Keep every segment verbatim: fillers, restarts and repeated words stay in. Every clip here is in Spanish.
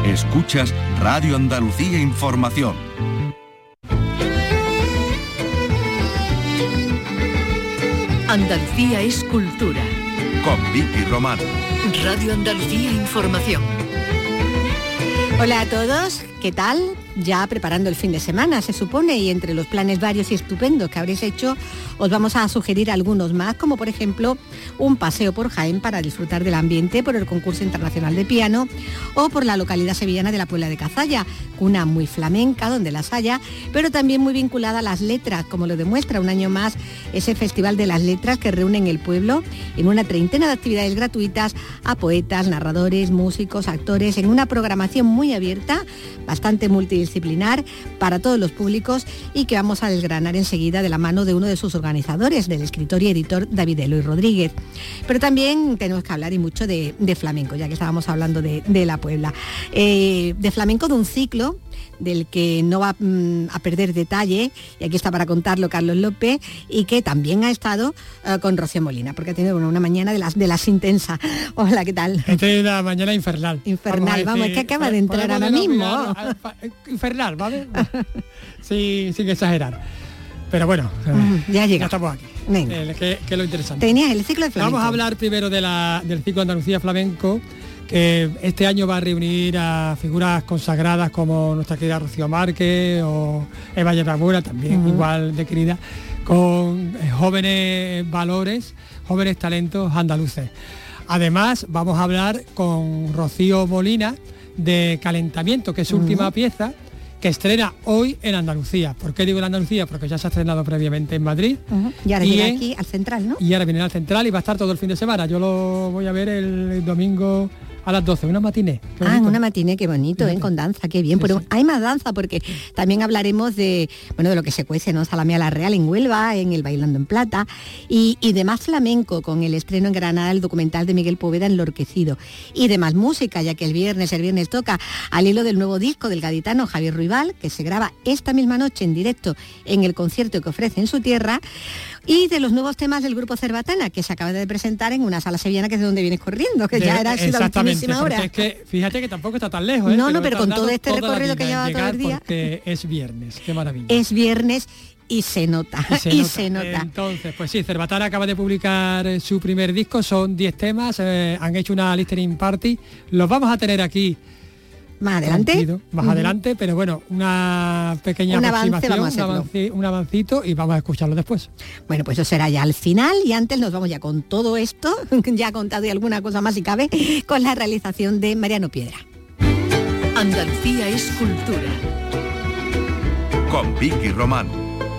Escuchas Radio Andalucía Información. Andalucía es cultura. Con Vicky Román. Radio Andalucía Información. Hola a todos, ¿qué tal? Ya preparando el fin de semana, se supone, y entre los planes varios y estupendos que habréis hecho, os vamos a sugerir algunos más, como por ejemplo un paseo por Jaén para disfrutar del ambiente por el concurso internacional de piano, o por la localidad sevillana de la Puebla de Cazalla, una muy flamenca donde las haya, pero también muy vinculada a las letras, como lo demuestra un año más ese Festival de las Letras que reúne en el pueblo en una treintena de actividades gratuitas a poetas, narradores, músicos, actores, en una programación muy abierta, bastante multidisciplinar para todos los públicos, y que vamos a desgranar enseguida de la mano de uno de sus organizadores, del escritor y editor David Eloy Rodríguez. Pero también tenemos que hablar y mucho de, de flamenco, ya que estábamos hablando de, de la Puebla. Eh, de flamenco, de un ciclo del que no va mm, a perder detalle, y aquí está para contarlo Carlos López, y que también ha estado uh, con Rocío Molina, porque ha tenido una, una mañana de las de las intensas. Hola, ¿qué tal? He tenido una mañana infernal. Infernal, vamos, vamos, es que acaba de entrar ahora mismo. Infernal, ¿vale? Sí, sin exagerar. Pero bueno, uh, ya llega. Ya estamos aquí. Eh, que, que es lo interesante. Tenías el ciclo de flamenco. Vamos a hablar primero de la, del ciclo Andalucía Flamenco, que este año va a reunir a figuras consagradas como nuestra querida Rocío Márquez o Eva Yerrabura, también uh-huh. igual de querida, con jóvenes valores, jóvenes talentos andaluces. Además, vamos a hablar con Rocío Molina de Calentamiento, que es su uh-huh. última pieza, que estrena hoy en Andalucía. ¿Por qué digo en Andalucía? Porque ya se ha estrenado previamente en Madrid. Uh-huh. Y ahora y viene en, aquí al Central, ¿no? Y ahora viene al Central y va a estar todo el fin de semana. Yo lo voy a ver el, el domingo a las doce, una matiné. Ah, una matiné, qué bonito, ¿eh? Con danza, qué bien. Sí, pero sí. Hay más danza, porque también hablaremos de, bueno, de lo que se cuece, ¿no? Salame a la Real en Huelva, en el Bailando en Plata, y, y de más flamenco, con el estreno en Granada el documental de Miguel Poveda, Enlorquecido. Y de más música, ya que el viernes, el viernes toca al hilo del nuevo disco del gaditano Javier Ruibal, que se graba esta misma noche en directo en el concierto que ofrece en su tierra, y de los nuevos temas del grupo Cerbatana, que se acaba de presentar en una sala sevillana, que es de donde vienes corriendo, que de, ya era sido la ultimísima hora. Es que fíjate que tampoco está tan lejos, ¿eh? No, no, pero, pero con todo este recorrido que lleva todo el día. Porque es viernes, qué maravilla. Es viernes y se nota, y se, y nota. se nota. Entonces, pues sí, Cerbatana acaba de publicar su primer disco, son diez temas, eh, han hecho una listening party, los vamos a tener aquí más adelante, tranquilo, más uh-huh. adelante, pero bueno, una pequeña un aproximación, avance, vamos a un, avance, un avancito, y vamos a escucharlo después. Bueno, pues eso será ya al final, y antes nos vamos ya con todo esto, ya ha contado y alguna cosa más si cabe, con la realización de Mariano Piedra. Andalucía es cultura. Con Vicky Román.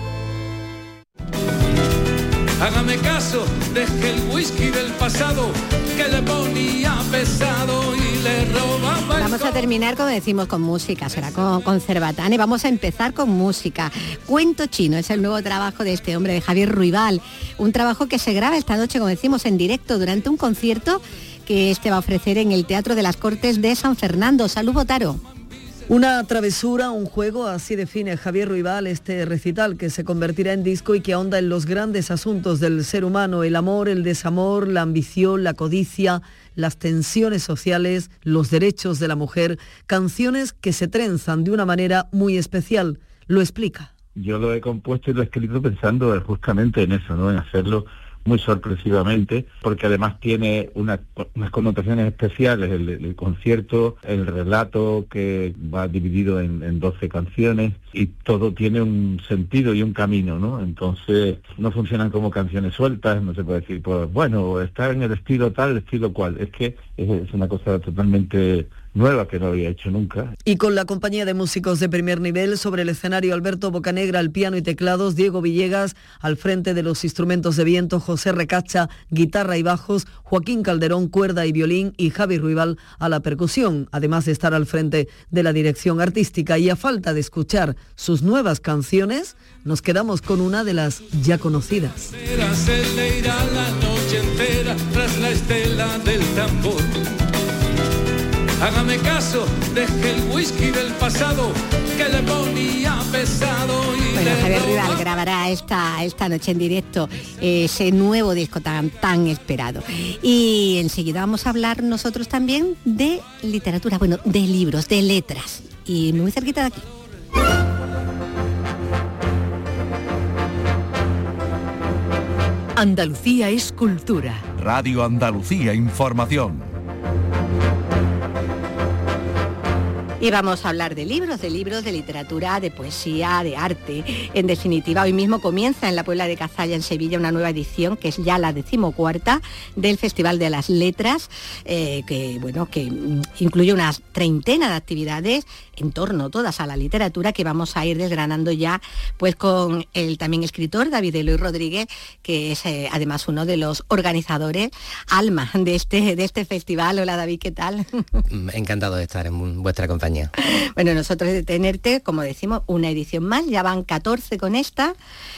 Hágame caso, deje el whisky del pasado que le ponía pesado y le robaba. Vamos a terminar, como decimos, con música, será con, con Cerbatana, y vamos a empezar con música. Cuento Chino es el nuevo trabajo de este hombre, de Javier Ruibal, un trabajo que se graba esta noche, como decimos, en directo durante un concierto que este va a ofrecer en el Teatro de las Cortes de San Fernando. Salud, Botaro. Una travesura, un juego, así define Javier Ruibal este recital, que se convertirá en disco y que ahonda en los grandes asuntos del ser humano: el amor, el desamor, la ambición, la codicia, las tensiones sociales, los derechos de la mujer, canciones que se trenzan de una manera muy especial. Lo explica. Yo lo he compuesto y lo he escrito pensando justamente en eso, ¿no? En hacerlo muy sorpresivamente, porque además tiene una, unas connotaciones especiales, el, el concierto, el relato que va dividido en, en doce canciones, y todo tiene un sentido y un camino, ¿no? Entonces no funcionan como canciones sueltas, no se puede decir, pues bueno, está en el estilo tal, el estilo cual, es que es, es una cosa totalmente nueva que no había hecho nunca. Y con la compañía de músicos de primer nivel, sobre el escenario Alberto Bocanegra al piano y teclados, Diego Villegas al frente de los instrumentos de viento, José Recacha guitarra y bajos, Joaquín Calderón cuerda y violín, y Javi Ruibal a la percusión, además de estar al frente de la dirección artística. Y a falta de escuchar sus nuevas canciones, nos quedamos con una de las ya conocidas. Se le irá la noche entera tras la estela del tambor. Hágame caso, deje el whisky del pasado que le ponía pesado y Bueno, le Javier roba- Rival grabará esta, esta noche en directo ese nuevo disco tan, tan esperado. Y enseguida vamos a hablar nosotros también de literatura, bueno, de libros, de letras. Y muy cerquita de aquí. Andalucía es cultura. Radio Andalucía Información. Y vamos a hablar de libros, de libros, de literatura, de poesía, de arte. En definitiva, hoy mismo comienza en la Puebla de Cazalla, en Sevilla, una nueva edición, que es ya la decimocuarta, del Festival de las Letras, eh, que, bueno, que mm, incluye unas treintena de actividades en torno todas a la literatura, que vamos a ir desgranando ya, pues con el también escritor David Eloy Rodríguez, que es eh, además uno de los organizadores, alma de este, de este festival. Hola David, ¿qué tal? Encantado de estar en vuestra compañía. Bueno, nosotros de tenerte, como decimos, una edición más, ya van catorce con esta,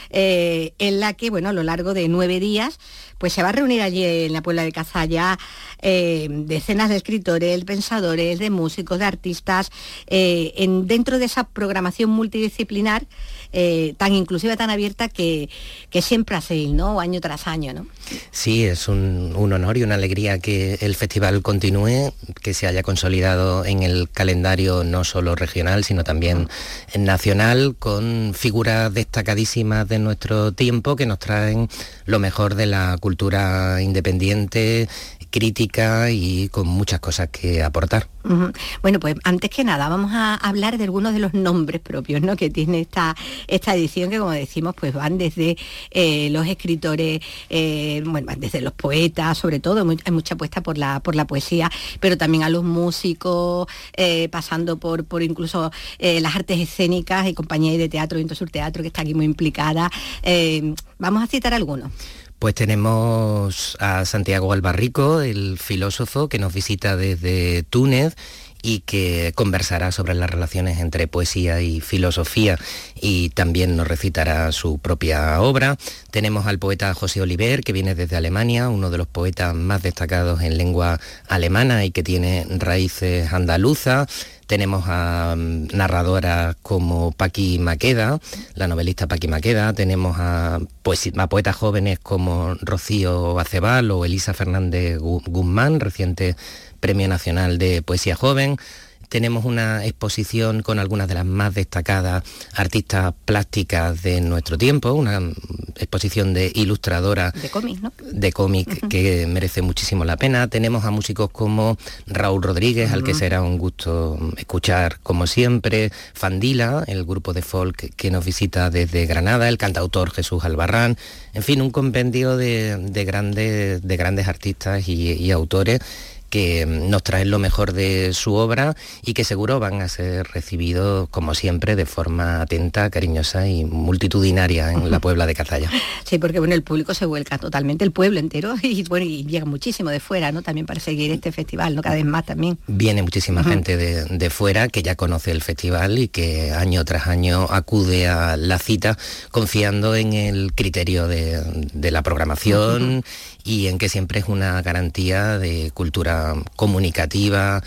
eh, en la que, bueno, a lo largo de nueve días, pues se va a reunir allí en la Puebla de Cazalla eh, decenas de escritores, pensadores, de músicos, de artistas, eh, en, dentro de esa programación multidisciplinar eh, tan inclusiva, tan abierta que, que siempre hacéis, ¿no? Año tras año, ¿no? Sí, es un, un honor y una alegría que el festival continúe, que se haya consolidado en el calendario no solo regional, sino también nacional, con figuras destacadísimas de nuestro tiempo que nos traen lo mejor de la cultura independiente, crítica y con muchas cosas que aportar. Uh-huh. Bueno, pues antes que nada vamos a hablar de algunos de los nombres propios, ¿no?, que tiene esta, esta edición, que como decimos, pues van desde eh, los escritores, eh, bueno, van desde los poetas, sobre todo, muy, hay mucha apuesta por la, por la poesía, pero también a los músicos, eh, pasando por, por incluso eh, las artes escénicas y compañía de teatro, Viento Sur Teatro, que está aquí muy implicada. Eh, vamos a citar algunos. Pues tenemos a Santiago Albarrico, el filósofo que nos visita desde Túnez y que conversará sobre las relaciones entre poesía y filosofía, y también nos recitará su propia obra. Tenemos al poeta José Oliver, que viene desde Alemania, uno de los poetas más destacados en lengua alemana y que tiene raíces andaluzas. Tenemos a um, narradoras como Paqui Maqueda, la novelista Paqui Maqueda. Tenemos a, poesi- a poetas jóvenes como Rocío Acebal o Elisa Fernández Guzmán, reciente Premio Nacional de Poesía Joven. Tenemos una exposición con algunas de las más destacadas artistas plásticas de nuestro tiempo, una exposición de ilustradoras de cómic, ¿no? De cómic uh-huh. que merece muchísimo la pena. Tenemos a músicos como Raúl Rodríguez, uh-huh. al que será un gusto escuchar como siempre, Fandila, el grupo de folk que nos visita desde Granada, el cantautor Jesús Albarrán, en fin, un compendio de, de, grandes, de grandes artistas y, y autores que nos traen lo mejor de su obra y que seguro van a ser recibidos, como siempre, de forma atenta, cariñosa y multitudinaria en la Puebla de Cazalla. Sí, porque bueno, el público se vuelca totalmente, el pueblo entero, y bueno, y llega muchísimo de fuera, ¿no?, también para seguir este festival, ¿no?, cada vez más también. Viene muchísima uh-huh. gente de, de fuera que ya conoce el festival y que año tras año acude a la cita confiando en el criterio de, de la programación uh-huh. y en que siempre es una garantía de cultura comunicativa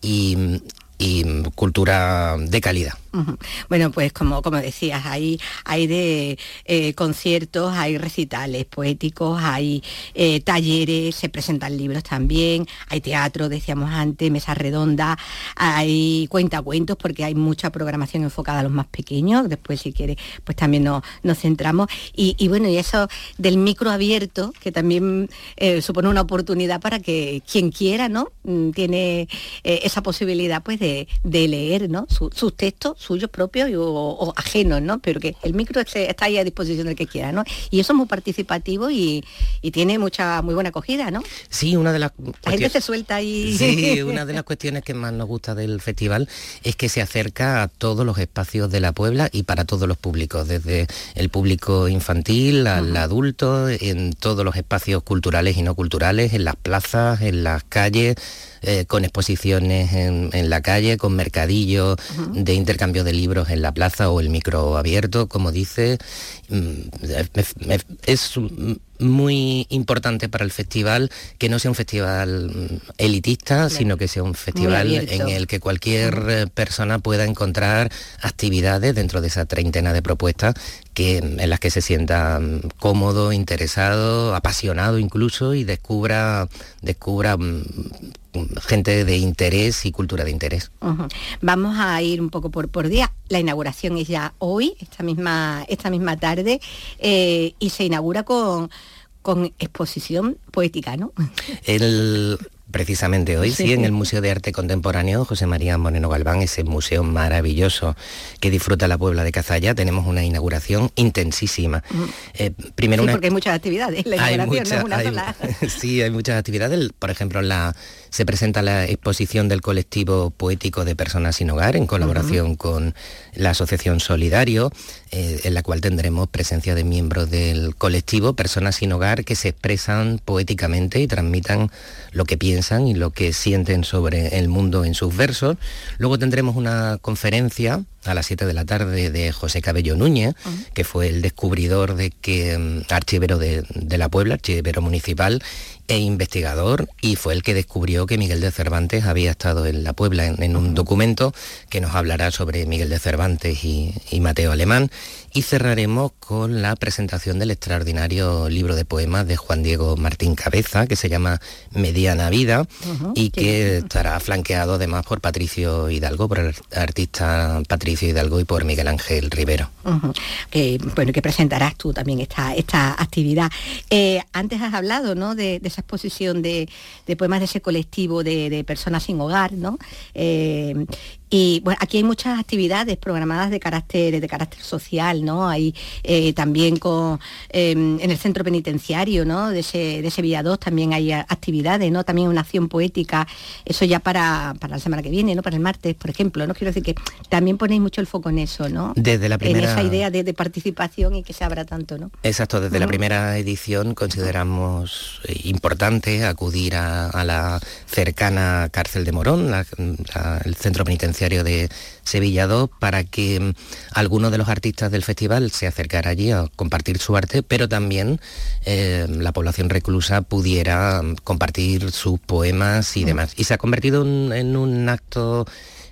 y, y cultura de calidad. Uh-huh. Bueno, pues como, como decías, hay, hay de eh, conciertos, hay recitales poéticos, hay eh, talleres, se presentan libros también, hay teatro, decíamos antes, mesas redondas, hay cuentacuentos, porque hay mucha programación enfocada a los más pequeños. Después, si quieres, pues también nos, nos centramos. Y, y bueno, y eso del micro abierto, que también eh, supone una oportunidad para que quien quiera, ¿no?, tiene eh, esa posibilidad, pues, de, de leer, ¿no?, Su, sus textos, suyos propios o, o ajenos, ¿no?, pero que el micro está ahí a disposición del que quiera, ¿no? Y eso es muy participativo y, y tiene mucha muy buena acogida, ¿no? Sí, una de las cuestiones... La gente se suelta ahí. Sí, una de las cuestiones que más nos gusta del festival es que se acerca a todos los espacios de la Puebla y para todos los públicos, desde el público infantil al uh-huh. adulto, en todos los espacios culturales y no culturales, en las plazas, en las calles, Eh, con exposiciones en, en la calle, con mercadillos uh-huh. de intercambio de libros en la plaza o el micro abierto, como dice. Es, es muy importante para el festival que no sea un festival elitista, claro, sino que sea un festival en el que cualquier persona pueda encontrar actividades dentro de esa treintena de propuestas que, en las que se sienta cómodo, interesado, apasionado incluso, y descubra, descubra gente de interés y cultura de interés. Uh-huh. Vamos a ir un poco por, por día. La inauguración es ya hoy, esta misma, esta misma tarde, eh, y se inaugura con, con exposición poética, ¿no? El... Precisamente hoy, sí, en el Museo de Arte Contemporáneo José María Moreno Galván, ese museo maravilloso que disfruta la Puebla de Cazalla, tenemos una inauguración intensísima. Mm. Eh, primero sí, una... porque hay muchas actividades, la inauguración mucha, no es una hay, sola. Sí, hay muchas actividades. Por ejemplo, la, se presenta la exposición del colectivo poético de Personas Sin Hogar, en colaboración uh-huh. con la Asociación Solidario, eh, en la cual tendremos presencia de miembros del colectivo Personas Sin Hogar que se expresan poéticamente y transmitan lo que piensan y lo que sienten sobre el mundo en sus versos. Luego tendremos una conferencia a las siete de la tarde de José Cabello Núñez, uh-huh. que fue el descubridor de que um, archivero de, de la Puebla, archivero municipal e investigador, y fue el que descubrió que Miguel de Cervantes había estado en la Puebla en, en un documento que nos hablará sobre Miguel de Cervantes y, y Mateo Alemán. Y cerraremos con la presentación del extraordinario libro de poemas de Juan Diego Martín Cabeza, que se llama Mediana Vida, uh-huh, y que bien. estará flanqueado además por Patricio Hidalgo, por el artista Patricio Hidalgo y por Miguel Ángel Rivero. Uh-huh. Que, bueno, que presentarás tú también esta, esta actividad. Eh, antes has hablado, ¿no?, de, de esa exposición de, de poemas de ese colectivo de, de Personas Sin Hogar, ¿no? Eh, Y bueno, aquí hay muchas actividades programadas de carácter de carácter social, ¿no? Hay eh, también con eh, en el centro penitenciario, ¿no?, de ese de ese Villa dos también hay actividades, ¿no? También una acción poética, eso ya para, para la semana que viene, ¿no? Para el martes, por ejemplo, ¿no? Quiero decir que también ponéis mucho el foco en eso, ¿no? Desde la primera... En esa idea de, de participación y que se abra tanto, ¿no? Exacto, desde uh-huh. la primera edición consideramos importante acudir a, a la cercana cárcel de Morón, la, la, el centro penitenciario de Sevilla dos, para que um, algunos de los artistas del festival se acercara allí a compartir su arte, pero también eh, la población reclusa pudiera um, compartir sus poemas y mm. demás. Y se ha convertido en, en un acto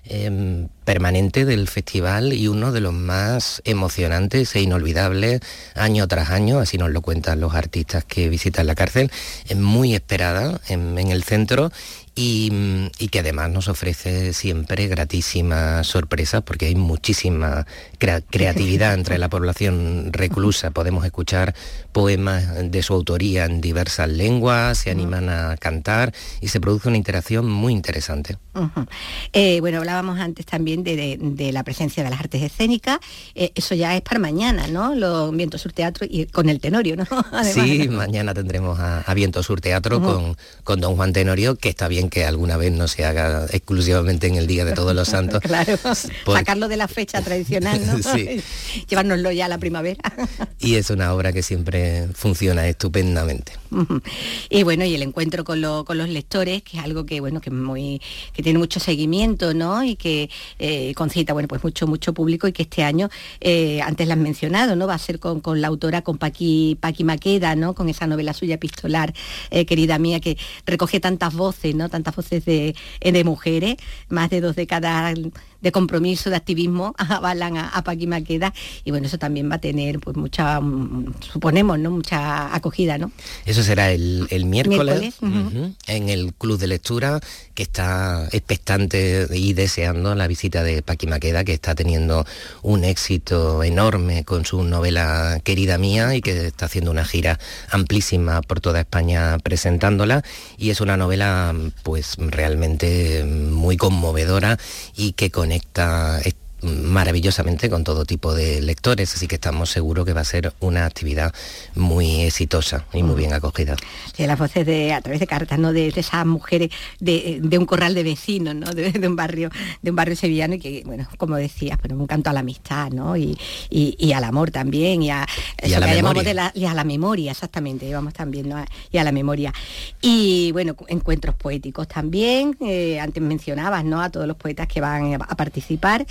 eh, permanente del festival y uno de los más emocionantes e inolvidables año tras año, así nos lo cuentan los artistas que visitan la cárcel. Es muy esperada en, en el centro. Y, y que además nos ofrece siempre gratísimas sorpresas, porque hay muchísima crea- creatividad entre la población reclusa. Podemos escuchar poemas de su autoría en diversas lenguas, se animan a cantar y se produce una interacción muy interesante. Uh-huh. Eh, bueno, hablábamos antes también de, de, de la presencia de las artes escénicas. Eh, eso ya es para mañana, ¿no? Los Viento Sur Teatro y con el Tenorio, ¿no? Además, sí, ¿no? Mañana tendremos a, a Viento Sur Teatro uh-huh. con, con don Juan Tenorio, que está bien que alguna vez no se haga exclusivamente en el Día de Todos los Santos. Claro, Por... sacarlo de la fecha tradicional, ¿no? Sí. Llevárnoslo ya a la primavera. Y es una obra que siempre funciona estupendamente. Uh-huh. Y bueno, y el encuentro con, lo, con los lectores, que es algo que bueno, que muy que tiene mucho seguimiento, ¿no? Y que eh, concita, bueno, pues mucho, mucho público, y que este año, eh, antes lo has mencionado, ¿no? Va a ser con, con la autora, con Paqui, Paqui Maqueda, ¿no? Con esa novela suya epistolar, eh, querida mía, que recoge tantas voces, ¿no? Tantas voces de, de mujeres, más de dos décadas de compromiso, de activismo, avalan a, a Paqui Maqueda, y bueno, eso también va a tener pues mucha, suponemos, ¿no? Mucha acogida, ¿no? Eso será el, el miércoles, miércoles uh-huh. uh-huh, en el Club de Lectura, que está expectante y deseando la visita de Paqui Maqueda, que está teniendo un éxito enorme con su novela Querida Mía, y que está haciendo una gira amplísima por toda España presentándola, y es una novela pues realmente muy conmovedora y que conecta maravillosamente con todo tipo de lectores, así que estamos seguros que va a ser una actividad muy exitosa y muy bien acogida. Sí, las voces de, a través de cartas, ¿no? De, de esas mujeres de, de un corral de vecinos, ¿no? De, de un barrio, de un barrio sevillano, y que, bueno, como decías, pero un canto a la amistad, ¿no? Y, y, y al amor también, y a, y a la memoria. De la, y a la memoria, exactamente, llevamos también, ¿no? Y a la memoria. Y bueno, encuentros poéticos también, eh, antes mencionabas, ¿no? A todos los poetas que van a participar. Eh,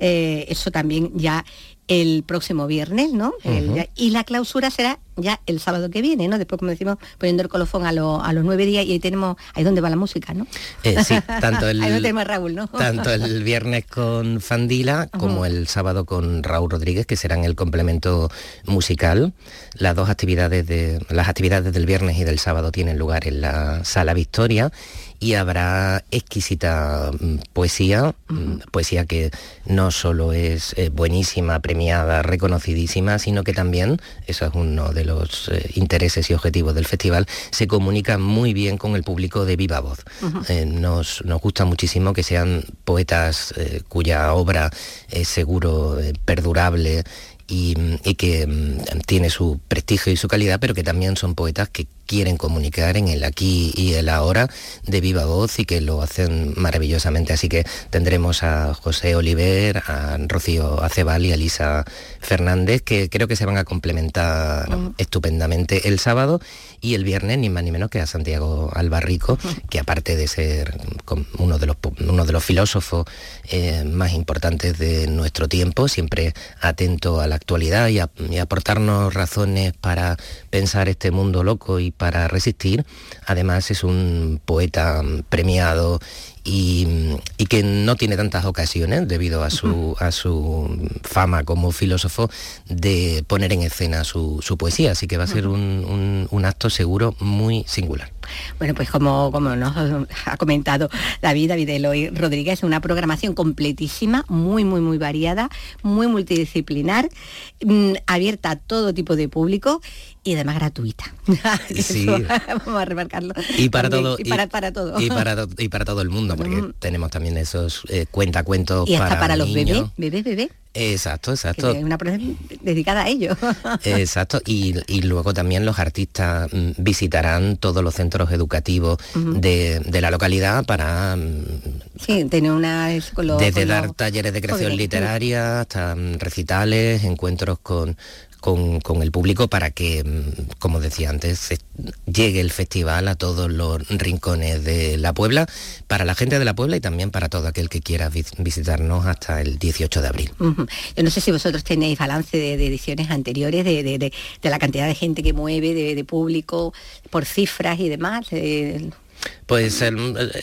Eh, eso también ya el próximo viernes, ¿no? Uh-huh. el, y la clausura será ya el sábado que viene, ¿no? Después, como decimos, poniendo el colofón a, lo, a los nueve días y ahí tenemos, ahí donde va la música, ¿no? Eh, sí, tanto el, ahí donde tenemos a Raúl, ¿no? Tanto el viernes con Fandila uh-huh. como el sábado con Raúl Rodríguez, que serán el complemento musical. Las dos actividades de las actividades del viernes y del sábado tienen lugar en la Sala Victoria. Y habrá exquisita poesía, uh-huh. poesía que no solo es eh, buenísima, premiada, reconocidísima, sino que también, eso es uno de los eh, intereses y objetivos del festival, se comunica muy bien con el público de viva voz. Uh-huh. Eh, nos, nos gusta muchísimo que sean poetas eh, cuya obra es seguro eh, perdurable, Y, y que um, tiene su prestigio y su calidad, pero que también son poetas que quieren comunicar en el aquí y el ahora de viva voz y que lo hacen maravillosamente. Así que tendremos a José Oliver, a Rocío Acebal y a Lisa Fernández, que creo que se van a complementar uh-huh. estupendamente el sábado, y el viernes ni más ni menos que a Santiago Albarrico, uh-huh. que aparte de ser uno de los, uno de los filósofos eh, más importantes de nuestro tiempo, siempre atento a la actualidad y a, y a aportarnos razones para pensar este mundo loco y para resistir. Además es un poeta premiado y, y que no tiene tantas ocasiones, debido a su, a su fama como filósofo, de poner en escena su, su poesía, así que va a ser un, un, un acto seguro muy singular. Bueno, pues como, como nos ha comentado David, David Eloy Rodríguez, una programación completísima, muy, muy, muy variada, muy multidisciplinar, mmm, abierta a todo tipo de público y además gratuita. Sí. Vamos a remarcarlo. Y para todo. Y para, para todo. Y para, y para todo el mundo, porque mm. tenemos también esos eh, cuentacuentos y hasta para, para los niños. bebés, bebés, bebés. Exacto, exacto. Que una programación dedicada a ellos. Exacto, y, y luego también los artistas mm, visitarán todos los centros educativos uh-huh. de, de la localidad para... Mm, sí, tener una... Con lo, desde con dar lo... talleres de creación Joder. literaria hasta mm, recitales, encuentros con... Con, con el público para que, como decía antes, llegue el festival a todos los rincones de la Puebla, para la gente de la Puebla y también para todo aquel que quiera vis- visitarnos hasta el dieciocho de abril. Uh-huh. Yo no sé si vosotros tenéis balance de, de ediciones anteriores, de, de, de, de la cantidad de gente que mueve, de, de público, por cifras y demás. De... Pues el,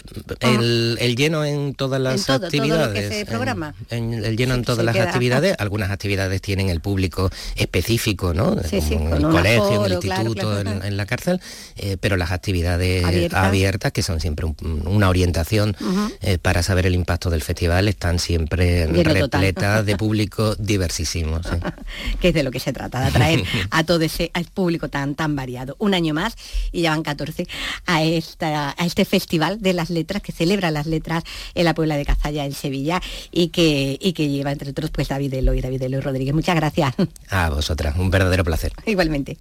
el, el lleno en todas las en todo, actividades. Todo lo que se programa. En, en el lleno sí, en todas las queda... actividades. Algunas actividades tienen el público específico, ¿no? Sí, Como sí, en el colegio, aforo, en el instituto, claro, claro. En, en la cárcel. Eh, pero las actividades Abierta. abiertas, que son siempre un, una orientación uh-huh. eh, para saber el impacto del festival, están siempre lleno repletas total. De público diversísimo. Sí. Que es de lo que se trata, de atraer a todo ese al público tan, tan variado. Un año más, y ya van catorce, a, esta, a este festival de las letras, que celebra las letras en la Puebla de Cazalla, en Sevilla, y que, y que lleva entre otros pues David Eloy, David Eloy Rodríguez. Muchas gracias. A vosotras, un verdadero placer. Igualmente.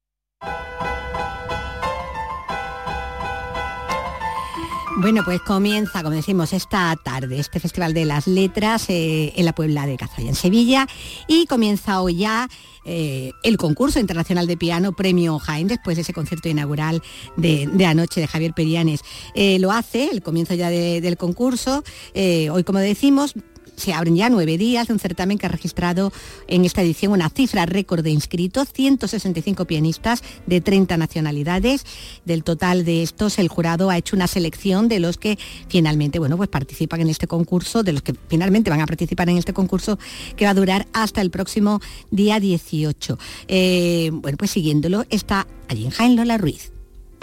Bueno, pues comienza, como decimos, esta tarde este Festival de las Letras eh, en la Puebla de Cazalla, en Sevilla, y comienza hoy ya eh, el concurso internacional de piano Premio Jaén, después de ese concierto inaugural de, de anoche de Javier Perianes. Eh, lo hace, el comienzo ya de, del concurso, eh, hoy, como decimos, se abren ya nueve días de un certamen que ha registrado en esta edición una cifra récord de inscritos, ciento sesenta y cinco pianistas de treinta nacionalidades. Del total de estos, el jurado ha hecho una selección de los que finalmente, bueno, pues participan en este concurso, de los que finalmente van a participar en este concurso, que va a durar hasta el próximo día dieciocho. Eh, bueno, pues siguiéndolo está allí en Jaén Lola Ruiz.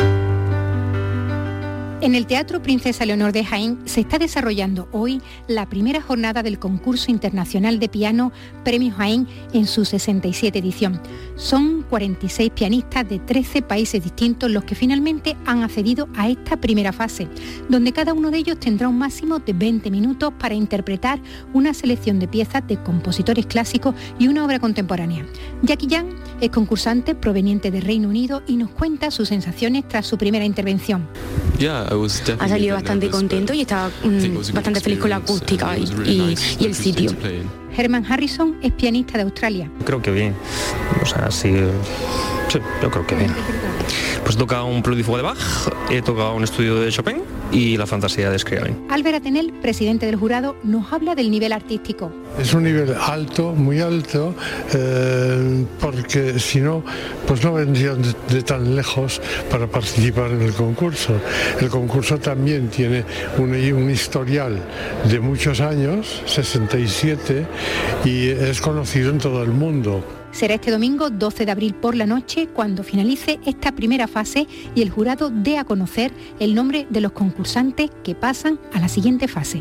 En el Teatro Princesa Leonor de Jaén se está desarrollando hoy la primera jornada del concurso internacional de piano Premio Jaén en su sesenta y siete edición. Son cuarenta y seis pianistas de trece países distintos los que finalmente han accedido a esta primera fase, donde cada uno de ellos tendrá un máximo de veinte minutos para interpretar una selección de piezas de compositores clásicos y una obra contemporánea. Jackie Young es concursante proveniente de Reino Unido y nos cuenta sus sensaciones tras su primera intervención. Ha salido bastante contento y estaba mm, bastante feliz con la acústica y, y, y el sitio. Herman Harrison es pianista de Australia. Creo que bien, o sea, sí, sí, yo creo que bien. Pues he tocado un Preludie de Bach, he tocado un estudio de Chopin y la fantasía de Scriabin. Albert Atenel, presidente del jurado, nos habla del nivel artístico. Es un nivel alto, muy alto, eh, porque si no, pues no vendrían de, de tan lejos para participar en el concurso. El concurso también tiene un, un historial de muchos años, sesenta y siete, y es conocido en todo el mundo. Será este domingo doce de abril por la noche cuando finalice esta primera fase y el jurado dé a conocer el nombre de los concursantes que pasan a la siguiente fase.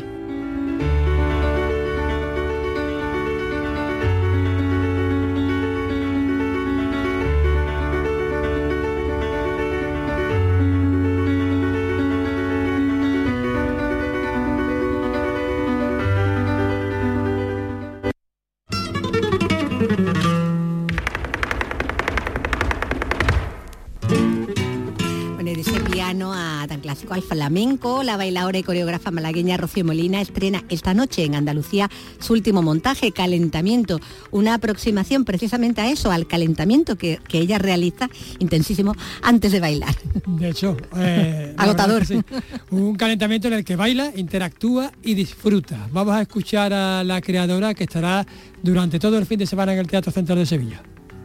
Clásico al flamenco, la bailadora y coreógrafa malagueña Rocío Molina estrena esta noche en Andalucía su último montaje, Calentamiento, una aproximación precisamente a eso, al calentamiento que, que ella realiza intensísimo antes de bailar. De hecho, eh, agotador. Sí. Un calentamiento en el que baila, interactúa y disfruta. Vamos a escuchar a la creadora que estará durante todo el fin de semana en el Teatro Central de Sevilla.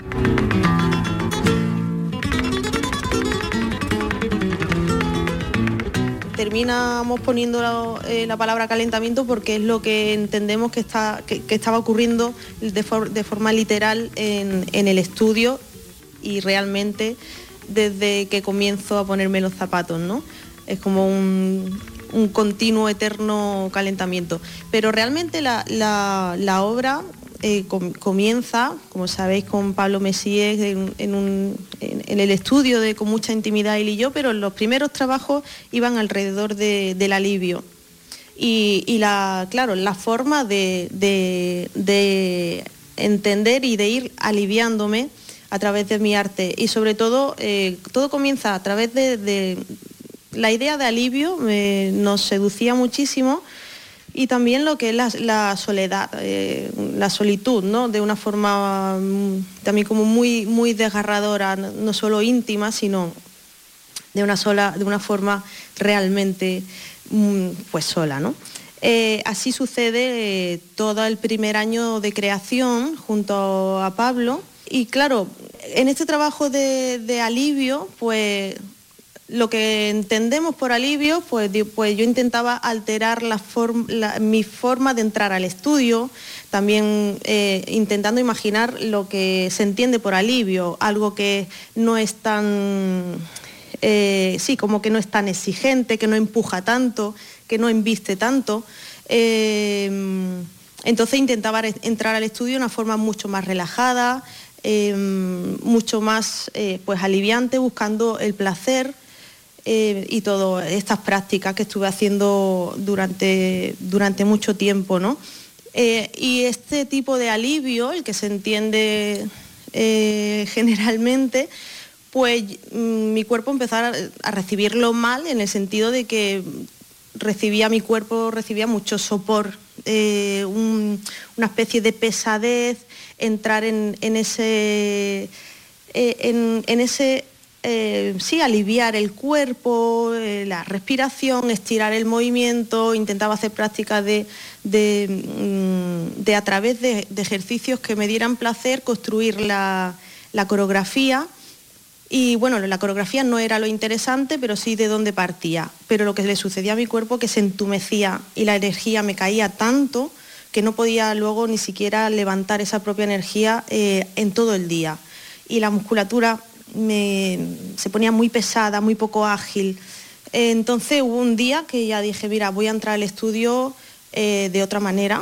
Terminamos poniendo la, eh, la palabra calentamiento porque es lo que entendemos que, está, que, que estaba ocurriendo de, for, de forma literal en, en el estudio y realmente desde que comienzo a ponerme los zapatos, ¿no? Es como un, un continuo, eterno calentamiento. Pero realmente la, la, la obra eh, com, comienza, como sabéis, con Pablo Mesías en, en, un, en, en el estudio de Con mucha intimidad él y yo, pero los primeros trabajos iban alrededor de, del alivio. Y, y la, claro, la forma de, de, de entender y de ir aliviándome a través de mi arte. Y sobre todo, eh, todo comienza a través de... de la idea de alivio eh, nos seducía muchísimo y también lo que es la, la soledad, eh, la solitud, ¿no? De una forma um, también como muy, muy desgarradora, no, no solo íntima, sino de una, sola, de una forma realmente um, pues sola, ¿no? Eh, así sucede eh, todo el primer año de creación junto a Pablo y claro, en este trabajo de, de alivio, pues lo que entendemos por alivio, pues, pues yo intentaba alterar la form, la, mi forma de entrar al estudio, también eh, intentando imaginar lo que se entiende por alivio, algo que no es tan, eh, sí, como que no es tan exigente, que no empuja tanto, que no embiste tanto. Eh, entonces intentaba entrar al estudio de una forma mucho más relajada, eh, mucho más eh, pues aliviante, buscando el placer. Eh, y todas estas prácticas que estuve haciendo durante, durante mucho tiempo, ¿no? Eh, y este tipo de alivio, el que se entiende eh, generalmente, pues mm, mi cuerpo empezó a, a recibirlo mal en el sentido de que recibía, mi cuerpo recibía mucho sopor, eh, un, una especie de pesadez, entrar en, en ese... Eh, en, en ese Eh, sí, aliviar el cuerpo, eh, la respiración, estirar el movimiento, intentaba hacer prácticas de, de, de a través de, de ejercicios que me dieran placer, construir la, la coreografía. Y bueno, la coreografía no era lo interesante, pero sí de dónde partía. Pero lo que le sucedía a mi cuerpo que se entumecía y la energía me caía tanto que no podía luego ni siquiera levantar esa propia energía eh, en todo el día. Y la musculatura Me, se ponía muy pesada, muy poco ágil. Entonces hubo un día que ya dije, mira, voy a entrar al estudio eh, de otra manera,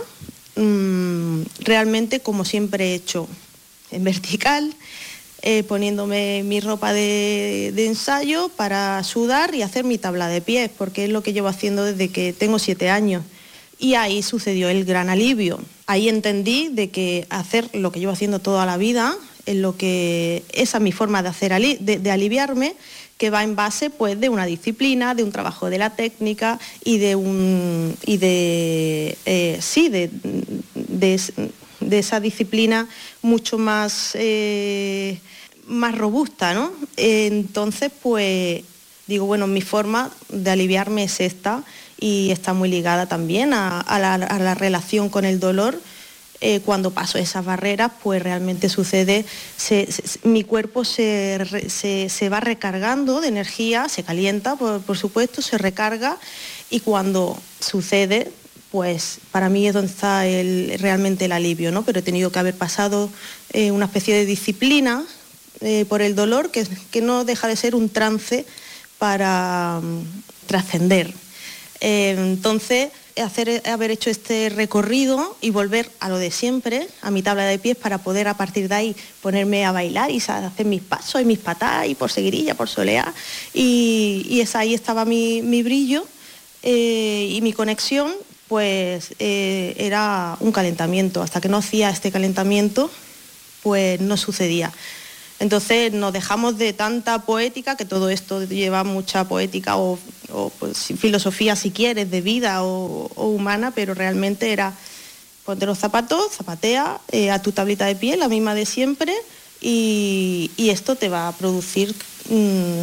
mmm, realmente como siempre he hecho, en vertical, eh, poniéndome mi ropa de, de ensayo para sudar y hacer mi tabla de pies, porque es lo que llevo haciendo desde que tengo siete años. Y ahí sucedió el gran alivio. Ahí entendí de que hacer lo que llevo haciendo toda la vida, en lo que esa es mi forma de hacer de, de aliviarme, que va en base pues de una disciplina, de un trabajo de la técnica y de un y de eh, sí de, de, de esa disciplina mucho más eh, más robusta, ¿no? Entonces pues digo, bueno, mi forma de aliviarme es esta y está muy ligada también a, a, la, a la relación con el dolor. Eh, cuando paso esas barreras, pues realmente sucede, se, se, mi cuerpo se, se, se va recargando de energía, se calienta, por, por supuesto, se recarga, y cuando sucede, pues para mí es donde está el, realmente el alivio, ¿no? Pero he tenido que haber pasado eh, una especie de disciplina eh, por el dolor, que, que no deja de ser un trance para um, trascender. Eh, entonces, hacer, haber hecho este recorrido y volver a lo de siempre, a mi tabla de pies, para poder a partir de ahí ponerme a bailar y hacer mis pasos y mis patadas y por seguirilla, por soleá, y, y es, ahí estaba mi, mi brillo eh, y mi conexión, pues eh, era un calentamiento. Hasta que no hacía este calentamiento, pues no sucedía. Entonces nos dejamos de tanta poética, que todo esto lleva mucha poética o, o pues, filosofía, si quieres, de vida o, o humana, pero realmente era ponte los zapatos, zapatea eh, a tu tablita de pie, la misma de siempre, y, y esto te va a producir mmm,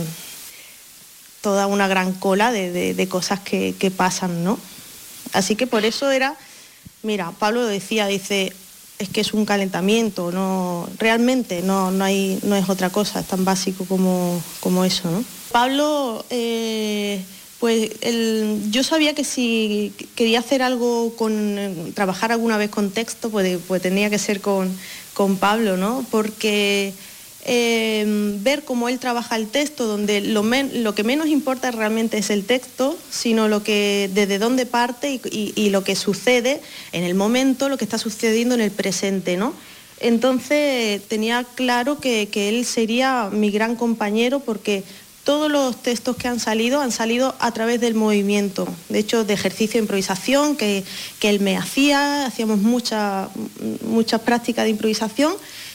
toda una gran cola de, de, de cosas que, que pasan, ¿no? Así que por eso era, mira, Pablo decía, dice, es que es un calentamiento, no, realmente no, no, hay, no es otra cosa, es tan básico como, como eso, ¿no? Pablo, eh, pues el, yo sabía que si quería hacer algo con, trabajar alguna vez con texto, pues, pues tenía que ser con, con Pablo, ¿no? Porque eh, ver cómo él trabaja el texto, donde lo, men, lo que menos importa realmente es el texto, sino lo que, desde dónde parte y, y, y lo que sucede en el momento, lo que está sucediendo en el presente, ¿no? Entonces tenía claro que, que él sería mi gran compañero, porque todos los textos que han salido han salido a través del movimiento, de hecho de ejercicio de improvisación que, que él me hacía, hacíamos muchas muchas prácticas de improvisación,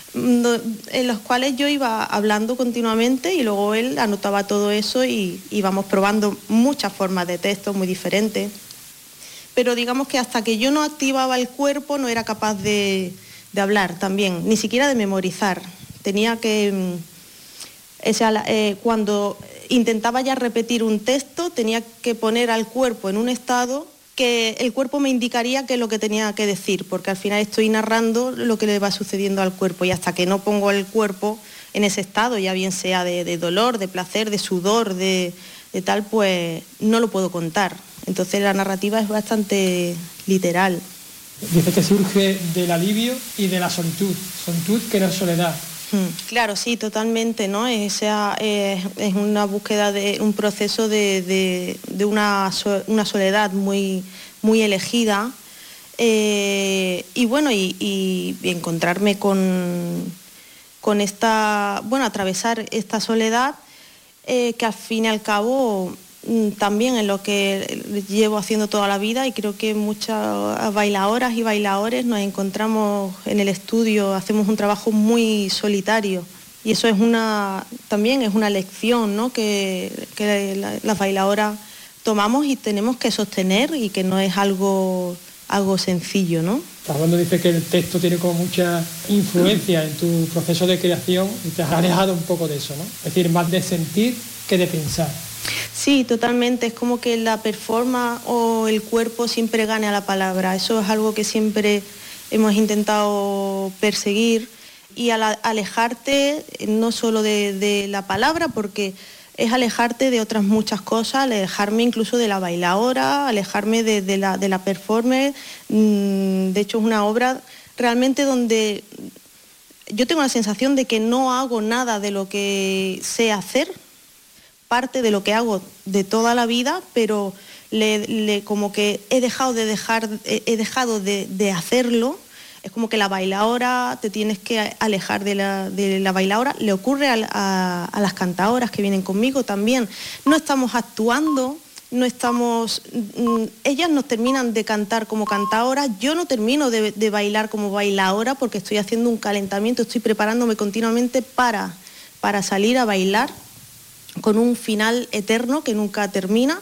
en los cuales yo iba hablando continuamente y luego él anotaba todo eso y íbamos probando muchas formas de texto muy diferentes. Pero digamos que hasta que yo no activaba el cuerpo no era capaz de, de hablar también, ni siquiera de memorizar. Tenía que, o sea, eh, cuando intentaba ya repetir un texto, tenía que poner al cuerpo en un estado que el cuerpo me indicaría qué es lo que tenía que decir, porque al final estoy narrando lo que le va sucediendo al cuerpo, y hasta que no pongo el cuerpo en ese estado, ya bien sea de, de dolor, de placer, de sudor, de, de tal, pues no lo puedo contar. Entonces la narrativa es bastante literal. Dice que surge del alivio y de la solitud, solitud que no es soledad. Claro, sí, totalmente, ¿no? Esa es, es una búsqueda de un proceso de, de, de una, una soledad muy, muy elegida, eh, y bueno, y, y encontrarme con, con esta, bueno, atravesar esta soledad, eh, que al fin y al cabo también es lo que llevo haciendo toda la vida, y creo que muchas bailadoras y bailadores nos encontramos en el estudio, hacemos un trabajo muy solitario, y eso es una, también es una lección, ¿no? que, que la, las bailadoras tomamos y tenemos que sostener, y que no es algo, algo sencillo, ¿no? Hablando, dice que el texto tiene como mucha influencia en tu proceso de creación y te has alejado un poco de eso, ¿no? Es decir, más de sentir que de pensar. Sí, totalmente, es como que la performance o el cuerpo siempre gane a la palabra, eso es algo que siempre hemos intentado perseguir, y al alejarte no solo de, de la palabra, porque es alejarte de otras muchas cosas, alejarme incluso de la bailadora, alejarme de, de, la, de la performance. De hecho es una obra realmente donde yo tengo la sensación de que no hago nada de lo que sé hacer, parte de lo que hago de toda la vida, pero le, le, como que he dejado de dejar, he, he dejado de, de hacerlo. Es como que la bailaora, te tienes que alejar de la, de la bailaora. Le ocurre a, a, a las cantadoras que vienen conmigo también. No estamos actuando, no estamos, mm, ellas nos terminan de cantar como cantadoras, yo no termino de, de bailar como bailaora, porque estoy haciendo un calentamiento, estoy preparándome continuamente para, para salir a bailar con un final eterno que nunca termina.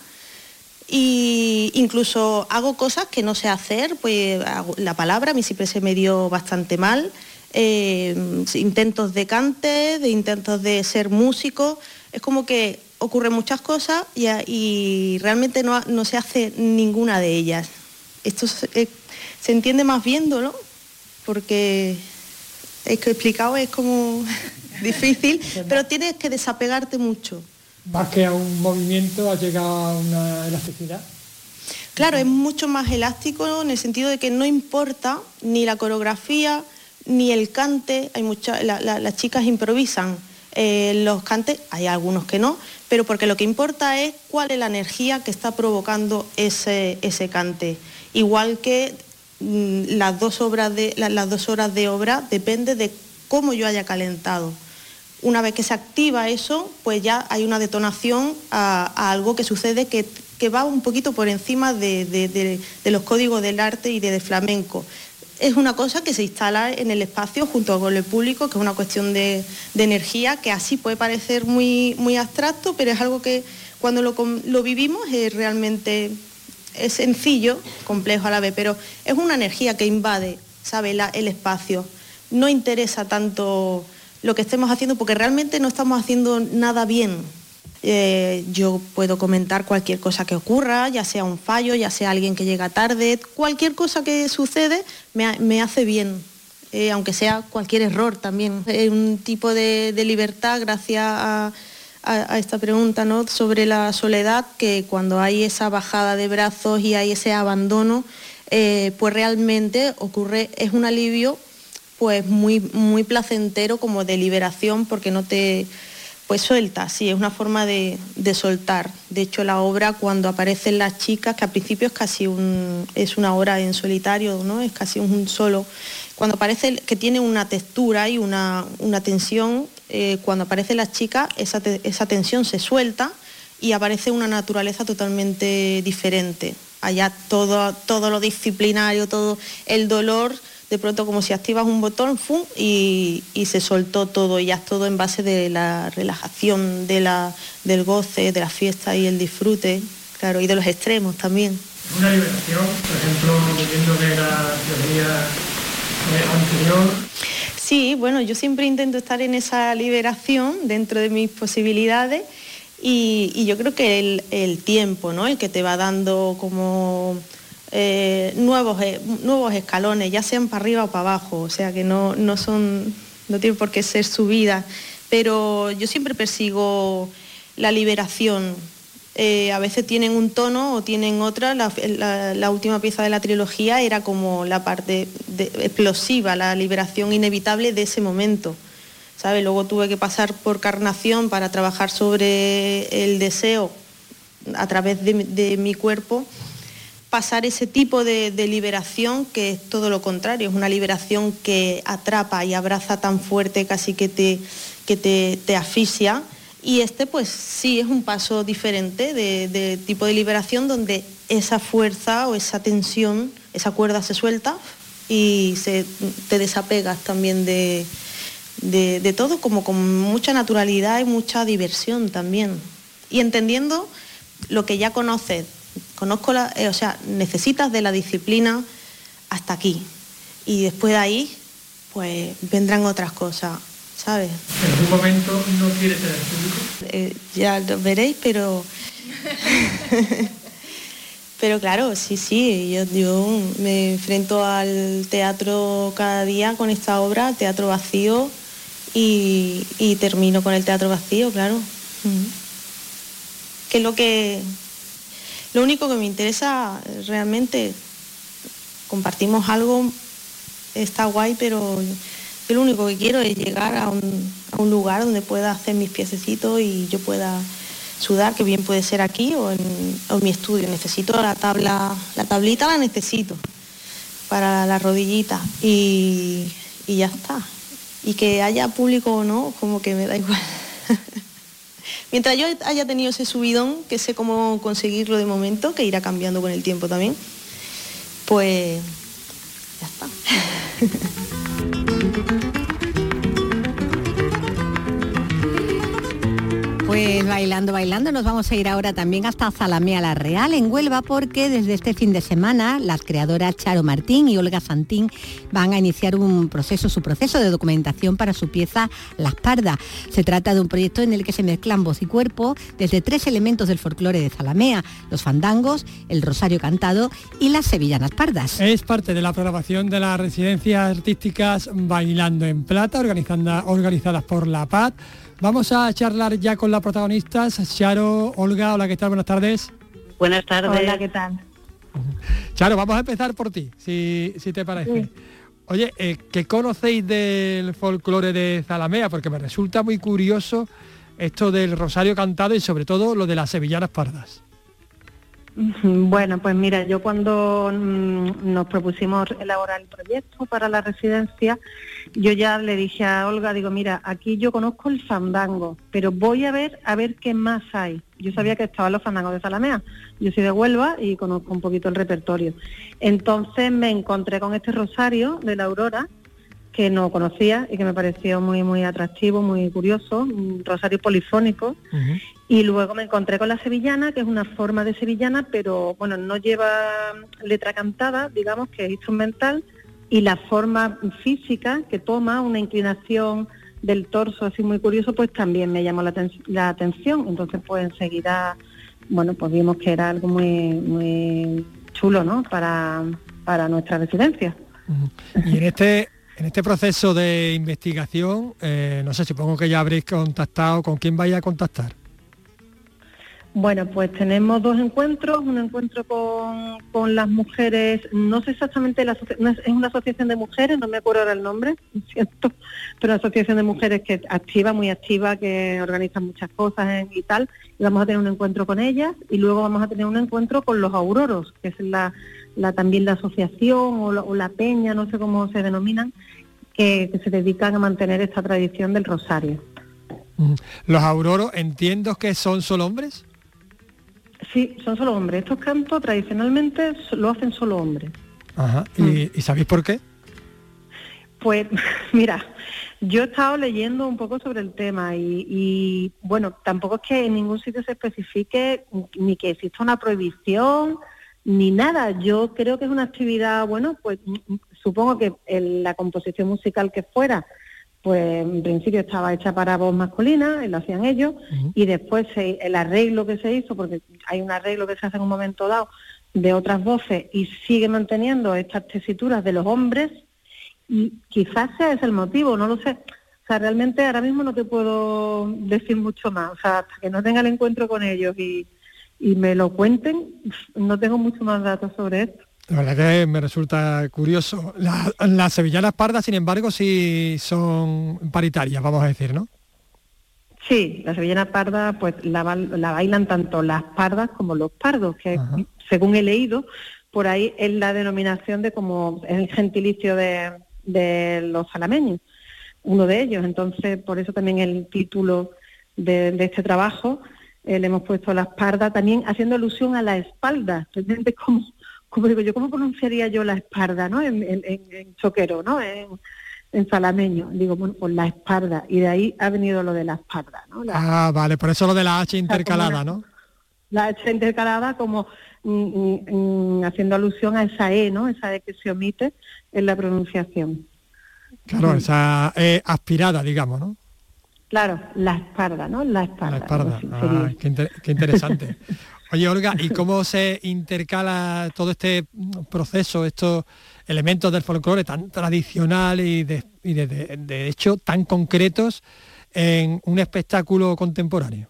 Y incluso hago cosas que no sé hacer, pues hago, la palabra a mí siempre se me dio bastante mal, eh, intentos de cante, de intentos de ser músico, es como que ocurren muchas cosas y, y realmente no, no se hace ninguna de ellas. Esto se, eh, se entiende más viéndolo, porque es que explicado es como difícil, pero tienes que desapegarte mucho. Más que a un movimiento, ha llegado a una elasticidad. Claro, es mucho más elástico en el sentido de que no importa ni la coreografía ni el cante. Hay muchas, la, la, las chicas improvisan eh, los cantes, hay algunos que no, pero porque lo que importa es cuál es la energía que está provocando ese, ese cante. Igual que mmm, las, dos obras de, la, las dos horas de obra depende de cómo yo haya calentado. Una vez que se activa eso, pues ya hay una detonación a, a algo que sucede que, que va un poquito por encima de, de, de, de los códigos del arte y de, de flamenco. Es una cosa que se instala en el espacio junto con el público, que es una cuestión de, de energía, que así puede parecer muy, muy abstracto, pero es algo que cuando lo, lo vivimos es realmente es sencillo, complejo a la vez, pero es una energía que invade, ¿sabe?, la, el espacio. No interesa tanto lo que estemos haciendo, porque realmente no estamos haciendo nada bien. Eh, yo puedo comentar cualquier cosa que ocurra, ya sea un fallo, ya sea alguien que llega tarde, cualquier cosa que sucede me, me hace bien, eh, aunque sea cualquier error también. Es un tipo de, de libertad gracias a, a, a esta pregunta, ¿no?, sobre la soledad, que cuando hay esa bajada de brazos y hay ese abandono, eh, pues realmente ocurre, es un alivio pues muy, muy placentero, como de liberación, porque no te pues suelta, sí, es una forma de, de soltar. De hecho, la obra, cuando aparecen las chicas, que al principio es casi un, es una obra en solitario, ¿no?, es casi un solo, cuando aparece, que tiene una textura y una, una tensión, eh, cuando aparecen las chicas, esa, te, esa tensión se suelta y aparece una naturaleza totalmente diferente. Allá todo, todo lo disciplinario, todo el dolor, de pronto como si activas un botón, ¡fum!, y, y se soltó todo, y ya es todo en base de la relajación, de la, del goce, de la fiesta y el disfrute, claro, y de los extremos también. Una liberación, por ejemplo, viviendo de la teoría anterior. Sí, bueno, yo siempre intento estar en esa liberación dentro de mis posibilidades, y, y yo creo que el, el tiempo, ¿no?, el que te va dando como Eh, nuevos, eh, nuevos escalones, ya sean para arriba o para abajo, o sea que no, no son, no tienen por qué ser subidas, pero yo siempre persigo la liberación. Eh, a veces tienen un tono o tienen otra. La, la, la última pieza de la trilogía era como la parte de, explosiva, la liberación inevitable de ese momento, ¿sabes? Luego tuve que pasar por Carnación para trabajar sobre el deseo a través de, de mi cuerpo, pasar ese tipo de, de liberación, que es todo lo contrario, es una liberación que atrapa y abraza tan fuerte, casi que te, que te, te asfixia, y este pues sí es un paso diferente de, de tipo de liberación, donde esa fuerza o esa tensión, esa cuerda se suelta y se, te desapegas también de, de, de todo, como con mucha naturalidad y mucha diversión también, y entendiendo lo que ya conoces. Conozco la, eh, o sea, necesitas de la disciplina hasta aquí, y después de ahí pues vendrán otras cosas, ¿sabes? ¿En algún momento no quieres ser el público? Eh, ya lo veréis, pero pero claro, sí, sí, yo, yo me enfrento al teatro cada día con esta obra, teatro vacío, y, y termino con el teatro vacío, claro. Uh-huh. Que es lo que Lo único que me interesa realmente, compartimos algo, está guay, pero yo lo único que quiero es llegar a un, a un lugar donde pueda hacer mis piececitos y yo pueda sudar, que bien puede ser aquí o en, o en mi estudio. Necesito la tabla, la tablita la necesito para la rodillita, y, y ya está. Y que haya público o no, como que me da igual. Mientras yo haya tenido ese subidón, que sé cómo conseguirlo de momento, que irá cambiando con el tiempo también, pues ya está. Pues Pues bailando, bailando, nos vamos a ir ahora también hasta Zalamea la Real, en Huelva, porque desde este fin de semana las creadoras Charo Martín y Olga Santín van a iniciar un proceso, su proceso de documentación para su pieza Las Pardas. Se trata de un proyecto en el que se mezclan voz y cuerpo desde tres elementos del folclore de Zalamea: los fandangos, el rosario cantado y las sevillanas pardas. Es parte de la programación de las residencias artísticas Bailando en Plata, organizada, organizadas por La Paz. Vamos a charlar ya con las protagonistas. Charo, Olga, hola, ¿qué tal? Buenas tardes. Buenas tardes. Hola, ¿qué tal? Charo, vamos a empezar por ti, si, si te parece. Sí. Oye, eh, ¿qué conocéis del folclore de Zalamea? Porque me resulta muy curioso esto del rosario cantado y sobre todo lo de las sevillanas pardas. Bueno, pues mira, yo cuando mmm, nos propusimos elaborar el proyecto para la residencia, yo ya le dije a Olga, digo, mira, aquí yo conozco el fandango, pero voy a ver a ver qué más hay. Yo sabía que estaban los fandangos de Zalamea, yo soy de Huelva y conozco un poquito el repertorio. Entonces me encontré con este rosario de la Aurora, que no conocía y que me pareció muy muy atractivo, muy curioso, un rosario polifónico. Uh-huh. Y luego me encontré con la sevillana, que es una forma de sevillana, pero bueno, no lleva letra cantada, digamos que es instrumental, y la forma física que toma, una inclinación del torso así muy curioso, pues también me llamó la, ten- la atención. Entonces pues enseguida, bueno, pues vimos que era algo muy muy chulo, ¿no?, para, para nuestra residencia. Uh-huh. Y en este En este proceso de investigación, eh, no sé, supongo que ya habréis contactado, ¿con quién vais a contactar? Bueno, pues tenemos dos encuentros, un encuentro con, con las mujeres, no sé exactamente, la asoci- es una asociación de mujeres, no me acuerdo ahora el nombre, lo siento, pero una asociación de mujeres que activa, muy activa, que organiza muchas cosas en, y tal, y vamos a tener un encuentro con ellas, y luego vamos a tener un encuentro con los auroros, que es la, la también la asociación o la, o la peña, no sé cómo se denominan, que, que se dedican a mantener esta tradición del rosario. ¿Los auroros entiendo que son solo hombres? Sí, son solo hombres. Estos cantos tradicionalmente lo hacen solo hombres. Ajá. ¿Y, mm. ¿y sabéis por qué? Pues mira, yo he estado leyendo un poco sobre el tema y, y bueno, tampoco es que en ningún sitio se especifique ni que exista una prohibición ni nada. Yo creo que es una actividad, bueno, pues supongo que en la composición musical que fuera, pues en principio estaba hecha para voz masculina, y lo hacían ellos, uh-huh. y después se, el arreglo que se hizo, porque hay un arreglo que se hace en un momento dado de otras voces y sigue manteniendo estas tesituras de los hombres, y quizás sea ese el motivo, no lo sé. O sea, realmente ahora mismo no te puedo decir mucho más, o sea, hasta que no tenga el encuentro con ellos y, y me lo cuenten, no tengo mucho más datos sobre esto. La verdad que me resulta curioso. La, las sevillanas pardas, sin embargo, sí son paritarias, vamos a decir, ¿no? Sí, las sevillanas pardas pues la, la bailan tanto las pardas como los pardos, que Ajá. según he leído, por ahí es la denominación de como es el gentilicio de, de los salameños, uno de ellos. Entonces, por eso también el título de, de este trabajo eh, le hemos puesto las pardas, también haciendo alusión a la espalda, realmente como... Como digo yo, ¿cómo pronunciaría yo la espalda, no? En, en, en choquero, ¿no? En, en salameño. Digo, bueno, pues la espalda. Y de ahí ha venido lo de la espalda, ¿no? La, ah, vale, por eso lo de la H intercalada, o sea, ¿no? La H intercalada como mm, mm, haciendo alusión a esa E, ¿no? Esa E que se omite en la pronunciación. Claro, esa E aspirada, digamos, ¿no? Claro, la espalda, ¿no? La espalda. La espalda. Ah, qué, inter- qué interesante. Oye, Olga, ¿y cómo se intercala todo este proceso, estos elementos del folclore tan tradicional y, de, y de, de, de hecho tan concretos en un espectáculo contemporáneo?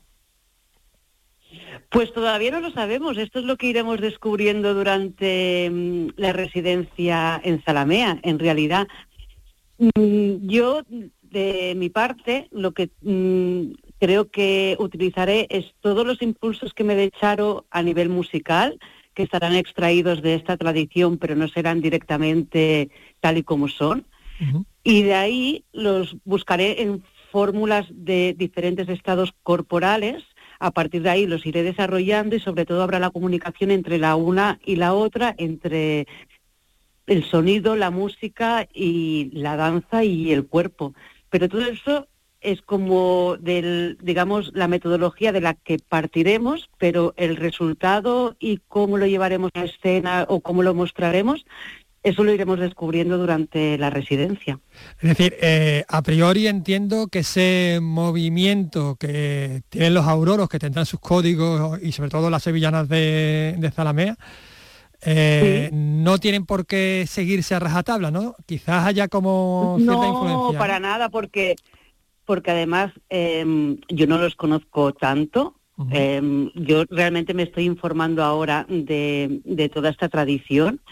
Pues todavía no lo sabemos. Esto es lo que iremos descubriendo durante um, la residencia en Zalamea. En realidad, um, yo, de mi parte, lo que... Um, creo que utilizaré es todos los impulsos que me dé Charo a nivel musical, que estarán extraídos de esta tradición, pero no serán directamente tal y como son. Uh-huh. Y de ahí los buscaré en fórmulas de diferentes estados corporales. A partir de ahí los iré desarrollando y sobre todo habrá la comunicación entre la una y la otra, entre el sonido, la música y la danza y el cuerpo. Pero todo eso es como del, digamos, la metodología de la que partiremos, pero el resultado y cómo lo llevaremos a escena o cómo lo mostraremos, eso lo iremos descubriendo durante la residencia. Es decir, eh, a priori entiendo que ese movimiento que tienen los auroros, que tendrán sus códigos, y sobre todo las sevillanas de, de Zalamea, eh, sí. no tienen por qué seguirse a rajatabla, ¿no? Quizás haya como cierta no, influencia. No, para nada, porque, porque además eh, yo no los conozco tanto. Uh-huh. eh, yo realmente me estoy informando ahora de, de toda esta tradición.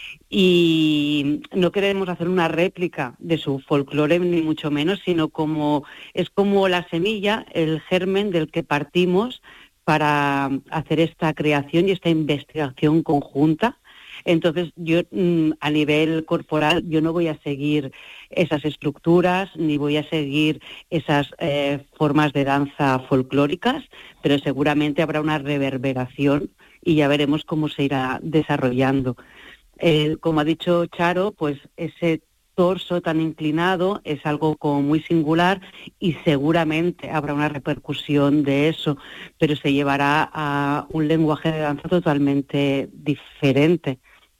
Y no queremos hacer una réplica de su folclore, ni mucho menos, sino como es como la semilla, el germen del que partimos para hacer esta creación y esta investigación conjunta. Entonces, yo a nivel corporal, yo no voy a seguir esas estructuras, ni voy a seguir esas eh, formas de danza folclóricas, pero seguramente habrá una reverberación y ya veremos cómo se irá desarrollando. Eh, como ha dicho Charo, pues ese torso tan inclinado es algo como muy singular y seguramente habrá una repercusión de eso, pero se llevará a un lenguaje de danza totalmente diferente.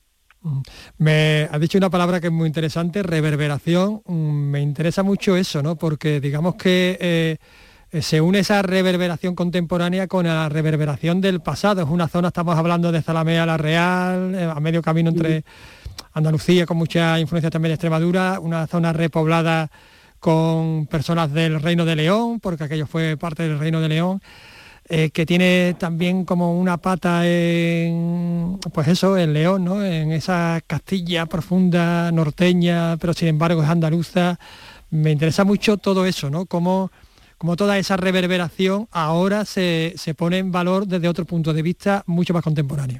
Me ha dicho una palabra que es muy interesante, reverberación. Me interesa mucho eso, ¿no? Porque digamos que eh, se une esa reverberación contemporánea con la reverberación del pasado. Es una zona, estamos hablando de Zalamea la Real, a medio camino entre Andalucía, con mucha influencia también de Extremadura, una zona repoblada con personas del Reino de León, porque aquello fue parte del Reino de León, eh, que tiene también como una pata en, pues eso, en León, ¿no? En esa Castilla profunda, norteña, pero sin embargo es andaluza. Me interesa mucho todo eso, ¿no? Cómo como toda esa reverberación ahora se, se pone en valor desde otro punto de vista mucho más contemporáneo.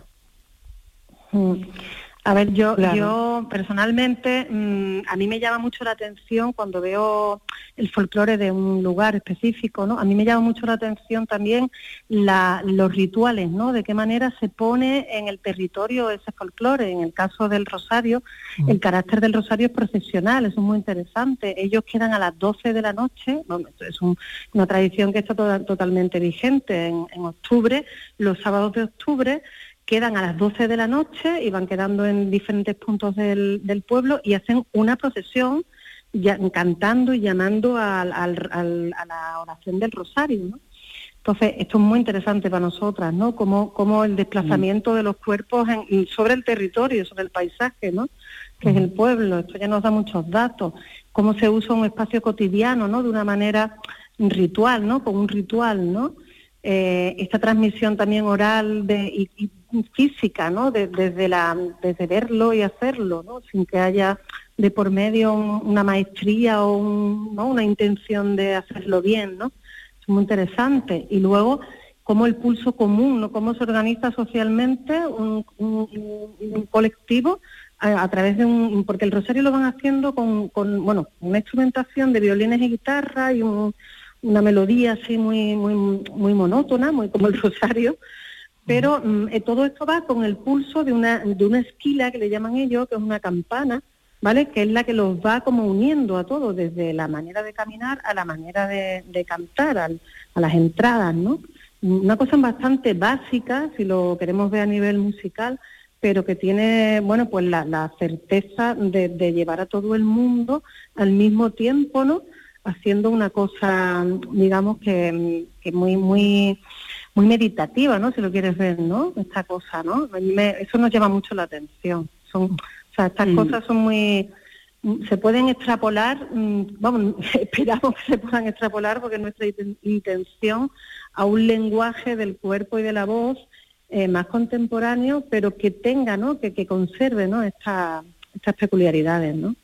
A ver, yo, claro. yo personalmente, mmm, a mí me llama mucho la atención cuando veo el folclore de un lugar específico, ¿no? A mí me llama mucho la atención también la, los rituales, ¿no? De qué manera se pone en el territorio ese folclore. En el caso del rosario, mm. el carácter del rosario es procesional, eso es muy interesante. Ellos quedan a las doce de la noche, bueno, es un, una tradición que está toda, totalmente vigente en, en octubre, los sábados de octubre, quedan a las doce de la noche y van quedando en diferentes puntos del, del pueblo y hacen una procesión ya, cantando y llamando al, al, al, a la oración del rosario, ¿no? Entonces, esto es muy interesante para nosotras, ¿no? Como, como el desplazamiento mm. de los cuerpos en, sobre el territorio, sobre el paisaje, ¿no? Que mm. es el pueblo. Esto ya nos da muchos datos. Cómo se usa un espacio cotidiano, ¿no? De una manera ritual, ¿no? Como un ritual, ¿no? Eh, esta transmisión también oral de, y, y física, ¿no? De, desde, la, desde verlo y hacerlo, ¿no? Sin que haya de por medio un, una maestría o un, ¿no? una intención de hacerlo bien, ¿no? Es muy interesante. Y luego, cómo el pulso común, ¿no? Cómo se organiza socialmente un, un, un colectivo a, a través de un... Porque el rosario lo van haciendo con, con bueno, una instrumentación de violines y guitarra y un... una melodía así muy muy muy monótona, muy como el rosario, pero eh, todo esto va con el pulso de una de una esquila que le llaman ellos, que es una campana, ¿vale? Que es la que los va como uniendo a todos, desde la manera de caminar a la manera de, de cantar, al, a las entradas, ¿no? Una cosa bastante básica, si lo queremos ver a nivel musical, pero que tiene, bueno, pues la, la certeza de, de llevar a todo el mundo al mismo tiempo, ¿no? Haciendo una cosa, digamos, que, que muy muy muy meditativa, ¿no? Si lo quieres ver, ¿no? Esta cosa, ¿no? Me, eso nos llama mucho la atención. Son, o sea, estas mm. cosas son muy... Se pueden extrapolar, vamos, esperamos que se puedan extrapolar porque es nuestra intención a un lenguaje del cuerpo y de la voz eh, más contemporáneo, pero que tenga, ¿no? Que, que conserve, ¿no? Esta, estas peculiaridades, ¿no?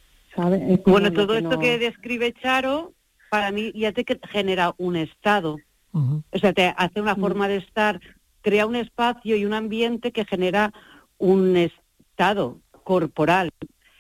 Bueno, todo que esto no... que describe Charo, para mí ya te genera un estado. Uh-huh. O sea, te hace una uh-huh. forma de estar, crea un espacio y un ambiente que genera un estado corporal.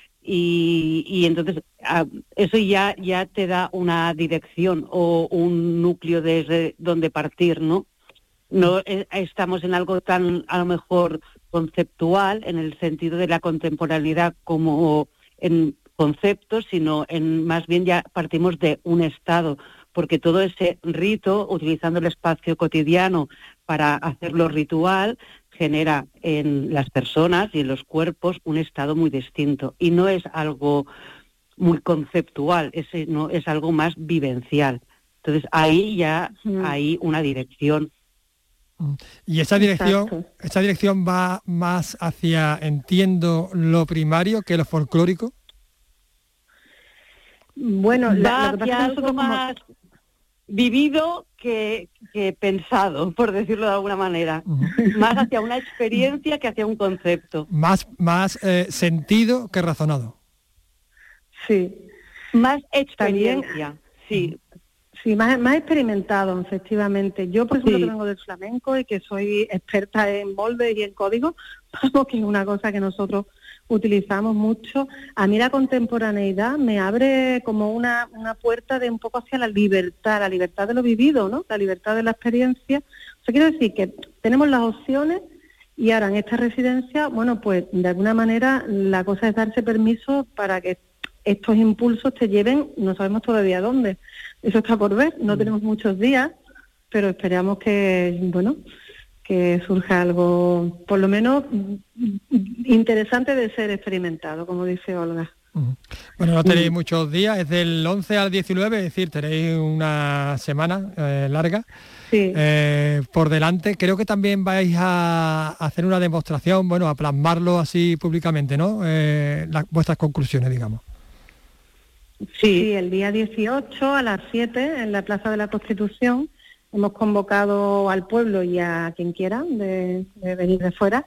Y, y entonces a, eso ya, ya te da una dirección o un núcleo desde donde partir, ¿no? No eh, estamos en algo tan, a lo mejor, conceptual, en el sentido de la contemporaneidad como... en conceptos, sino en más bien ya partimos de un estado, porque todo ese rito, utilizando el espacio cotidiano para hacerlo ritual, genera en las personas y en los cuerpos un estado muy distinto. Y no es algo muy conceptual, es, no, es algo más vivencial. Entonces ahí ya mm. hay una dirección. Y esa dirección, esa dirección va más hacia, entiendo, lo primario que lo folclórico. Bueno, la, va hacia algo más como... vivido que, que pensado, por decirlo de alguna manera. Uh-huh. Más hacia una experiencia que hacia un concepto. Más, más eh, sentido que razonado. Sí. Más experiencia, También, sí. Sí, más, más experimentado, efectivamente. Yo, por ejemplo, sí. que vengo del flamenco y que soy experta en moldes y en códigos, vamos, que es una cosa que nosotros utilizamos mucho. A mí la contemporaneidad me abre como una, una puerta de un poco hacia la libertad, la libertad de lo vivido, ¿no? La libertad de la experiencia. O sea, quiero decir que tenemos las opciones y ahora en esta residencia, bueno, pues de alguna manera la cosa es darse permiso para que estos impulsos te lleven, no sabemos todavía dónde. Eso está por ver, no tenemos muchos días, pero esperamos que, bueno, que surja algo, por lo menos, interesante de ser experimentado, como dice Olga. Bueno, no tenéis muchos días, es del once al diecinueve, es decir, tenéis una semana eh, larga sí. eh, por delante. Creo que también vais a hacer una demostración, bueno, a plasmarlo así públicamente, ¿no? Eh, la, vuestras conclusiones, digamos. Sí. sí, el día dieciocho a las siete en la Plaza de la Constitución hemos convocado al pueblo y a quien quiera de, de venir de fuera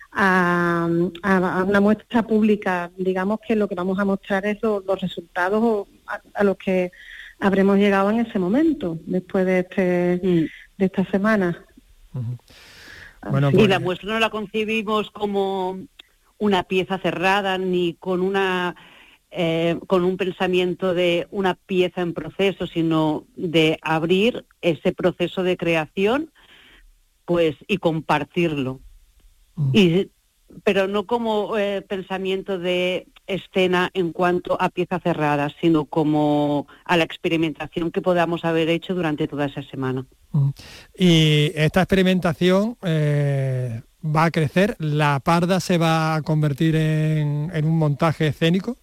a, a, a una muestra pública. Digamos que lo que vamos a mostrar es lo, los resultados a, a los que habremos llegado en ese momento, después de este mm. de esta semana. Uh-huh. Bueno, pues... Y la muestra no la concebimos como una pieza cerrada ni con una... Eh, con un pensamiento de una pieza en proceso, sino de abrir ese proceso de creación, pues, y compartirlo. Mm. Y, pero no como eh, pensamiento de escena en cuanto a pieza cerrada, sino como a la experimentación que podamos haber hecho durante toda esa semana. Mm. Y esta experimentación eh, va a crecer, ¿la parda se va a convertir en, en un montaje escénico?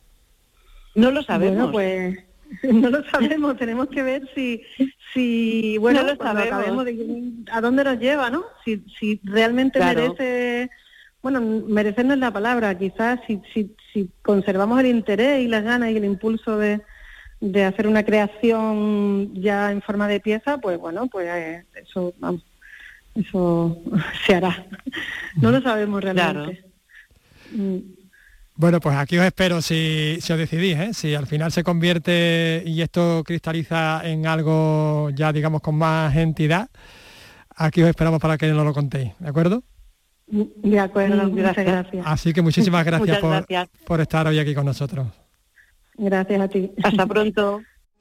No lo sabemos. Bueno, pues no lo sabemos, tenemos que ver si, si bueno, no lo cuando sabemos. acabemos de a dónde nos lleva, ¿no? Si, si realmente claro. merece, bueno, merecer no es la palabra, quizás si, si, si conservamos el interés y las ganas y el impulso de, de hacer una creación ya en forma de pieza, pues bueno, pues eh, eso, vamos, eso se hará. No lo sabemos realmente. Claro. Mm. Bueno, pues aquí os espero si, si os decidís, ¿eh? Si al final se convierte y esto cristaliza en algo ya, digamos, con más entidad, aquí os esperamos para que nos lo contéis, ¿de acuerdo? De acuerdo, muchas gracias. Así que muchísimas gracias, por, gracias por estar hoy aquí con nosotros. Gracias a ti. Hasta pronto.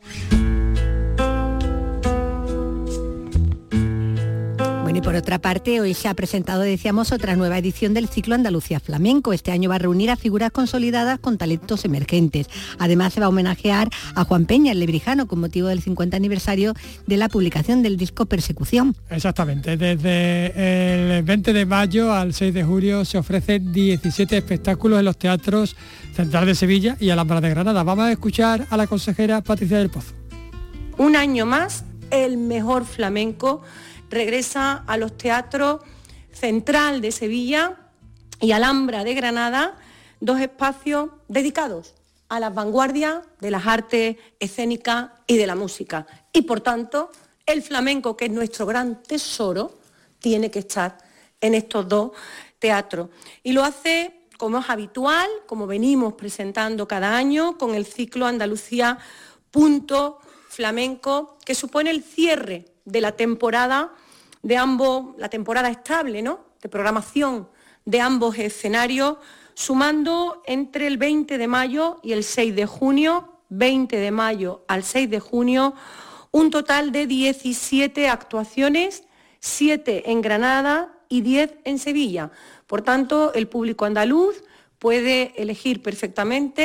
Bueno, y por otra parte, hoy se ha presentado, decíamos, otra nueva edición del ciclo Andalucía Flamenco. Este año va a reunir a figuras consolidadas con talentos emergentes. Además, se va a homenajear a Juan Peña, el lebrijano, con motivo del cincuenta aniversario de la publicación del disco Persecución. Exactamente. Desde el veinte de mayo al seis de julio se ofrecen diecisiete espectáculos en los teatros Central de Sevilla y Alhambra de Granada. Vamos a escuchar a la consejera Patricia del Pozo. Un año más, el mejor flamenco regresa a los teatros Central de Sevilla y Alhambra de Granada, dos espacios dedicados a las vanguardias de las artes escénicas y de la música. Y por tanto, el flamenco, que es nuestro gran tesoro, tiene que estar en estos dos teatros. Y lo hace, como es habitual, como venimos presentando cada año, con el ciclo Andalucía Punto Flamenco, que supone el cierre de la temporada de ambos, la temporada estable, ¿no?, de programación de ambos escenarios, sumando entre el veinte de mayo y el seis de junio, veinte de mayo al seis de junio, un total de diecisiete actuaciones, siete en Granada y diez en Sevilla. Por tanto, el público andaluz puede elegir perfectamente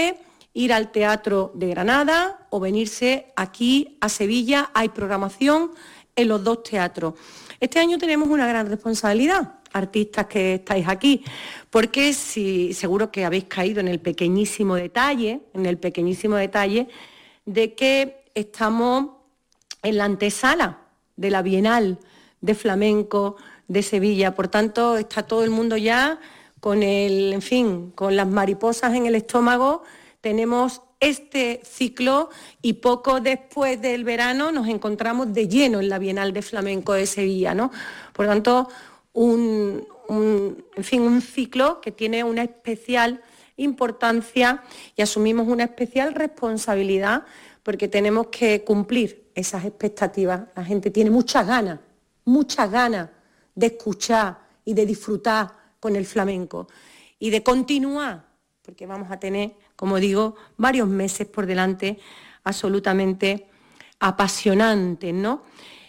ir al Teatro de Granada o venirse aquí a Sevilla. Hay programación en los dos teatros. Este año tenemos una gran responsabilidad, artistas que estáis aquí, porque si, seguro que habéis caído en el pequeñísimo detalle, en el pequeñísimo detalle de que estamos en la antesala de la Bienal de Flamenco de Sevilla. Por tanto, está todo el mundo ya con el, en fin, con las mariposas en el estómago. Tenemos este ciclo y poco después del verano nos encontramos de lleno en la Bienal de Flamenco de Sevilla, ¿no? Por tanto, un, un, en fin, un ciclo que tiene una especial importancia y asumimos una especial responsabilidad porque tenemos que cumplir esas expectativas. La gente tiene muchas ganas, muchas ganas de escuchar y de disfrutar con el flamenco y de continuar, porque vamos a tener, como digo, varios meses por delante absolutamente apasionantes, ¿no?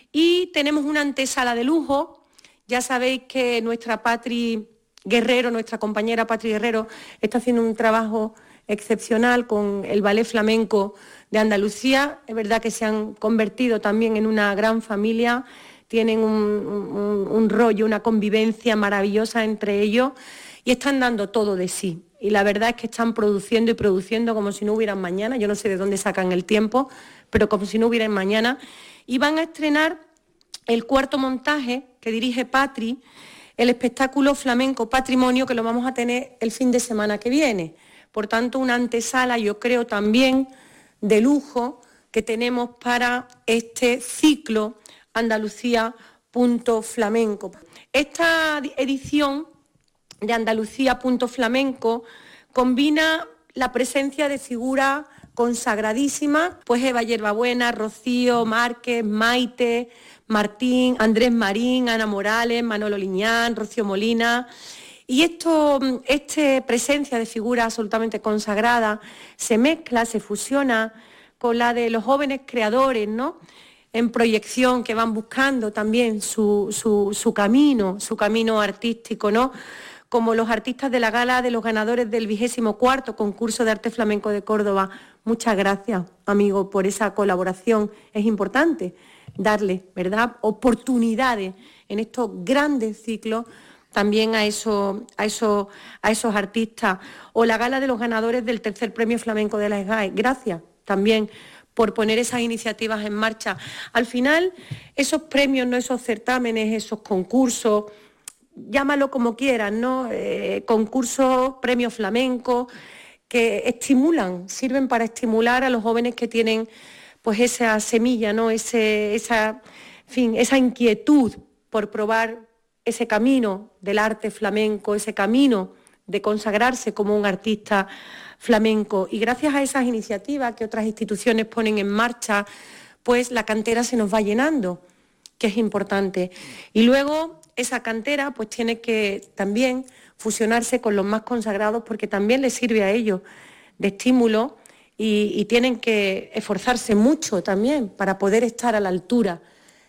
Y tenemos una antesala de lujo. Ya sabéis que nuestra Patri Guerrero, nuestra compañera Patri Guerrero, está haciendo un trabajo excepcional con el Ballet Flamenco de Andalucía. Es verdad que se han convertido también en una gran familia, tienen un, un, un rollo, una convivencia maravillosa entre ellos y están dando todo de sí. Y la verdad es que están produciendo y produciendo como si no hubieran mañana. Yo no sé de dónde sacan el tiempo, pero como si no hubieran mañana. Y van a estrenar el cuarto montaje que dirige Patri, el espectáculo Flamenco Patrimonio, que lo vamos a tener el fin de semana que viene. Por tanto, una antesala, yo creo, también de lujo que tenemos para este ciclo Andalucía punto flamenco. Esta edición de Andalucía punto flamenco combina la presencia de figuras consagradísimas, pues Eva Yerbabuena, Rocío Márquez, Maite, Martín, Andrés Marín, Ana Morales, Manolo Liñán, Rocío Molina. Y esto, esta presencia de figuras absolutamente consagradas se mezcla, se fusiona con la de los jóvenes creadores, ¿no?, en proyección, que van buscando también su, su, su camino, su camino artístico, ¿no?, como los artistas de la gala de los ganadores del vigésimo cuarto concurso de arte flamenco de Córdoba. Muchas gracias, amigo, por esa colaboración. Es importante darle, ¿verdad?, oportunidades en estos grandes ciclos también a, eso, a, eso, a esos artistas. O la gala de los ganadores del tercer premio flamenco de la S G A E. Gracias también por poner esas iniciativas en marcha. Al final, esos premios, no esos certámenes, esos concursos, llámalo como quieras, ¿no? Eh, concursos, premios flamencos, que estimulan, sirven para estimular a los jóvenes que tienen pues esa semilla, ¿no?, Ese, esa, en fin, esa inquietud por probar ese camino del arte flamenco, ese camino de consagrarse como un artista flamenco. Y gracias a esas iniciativas que otras instituciones ponen en marcha, pues la cantera se nos va llenando, que es importante. Y luego esa cantera pues tiene que también fusionarse con los más consagrados, porque también les sirve a ellos de estímulo y, y tienen que esforzarse mucho también para poder estar a la altura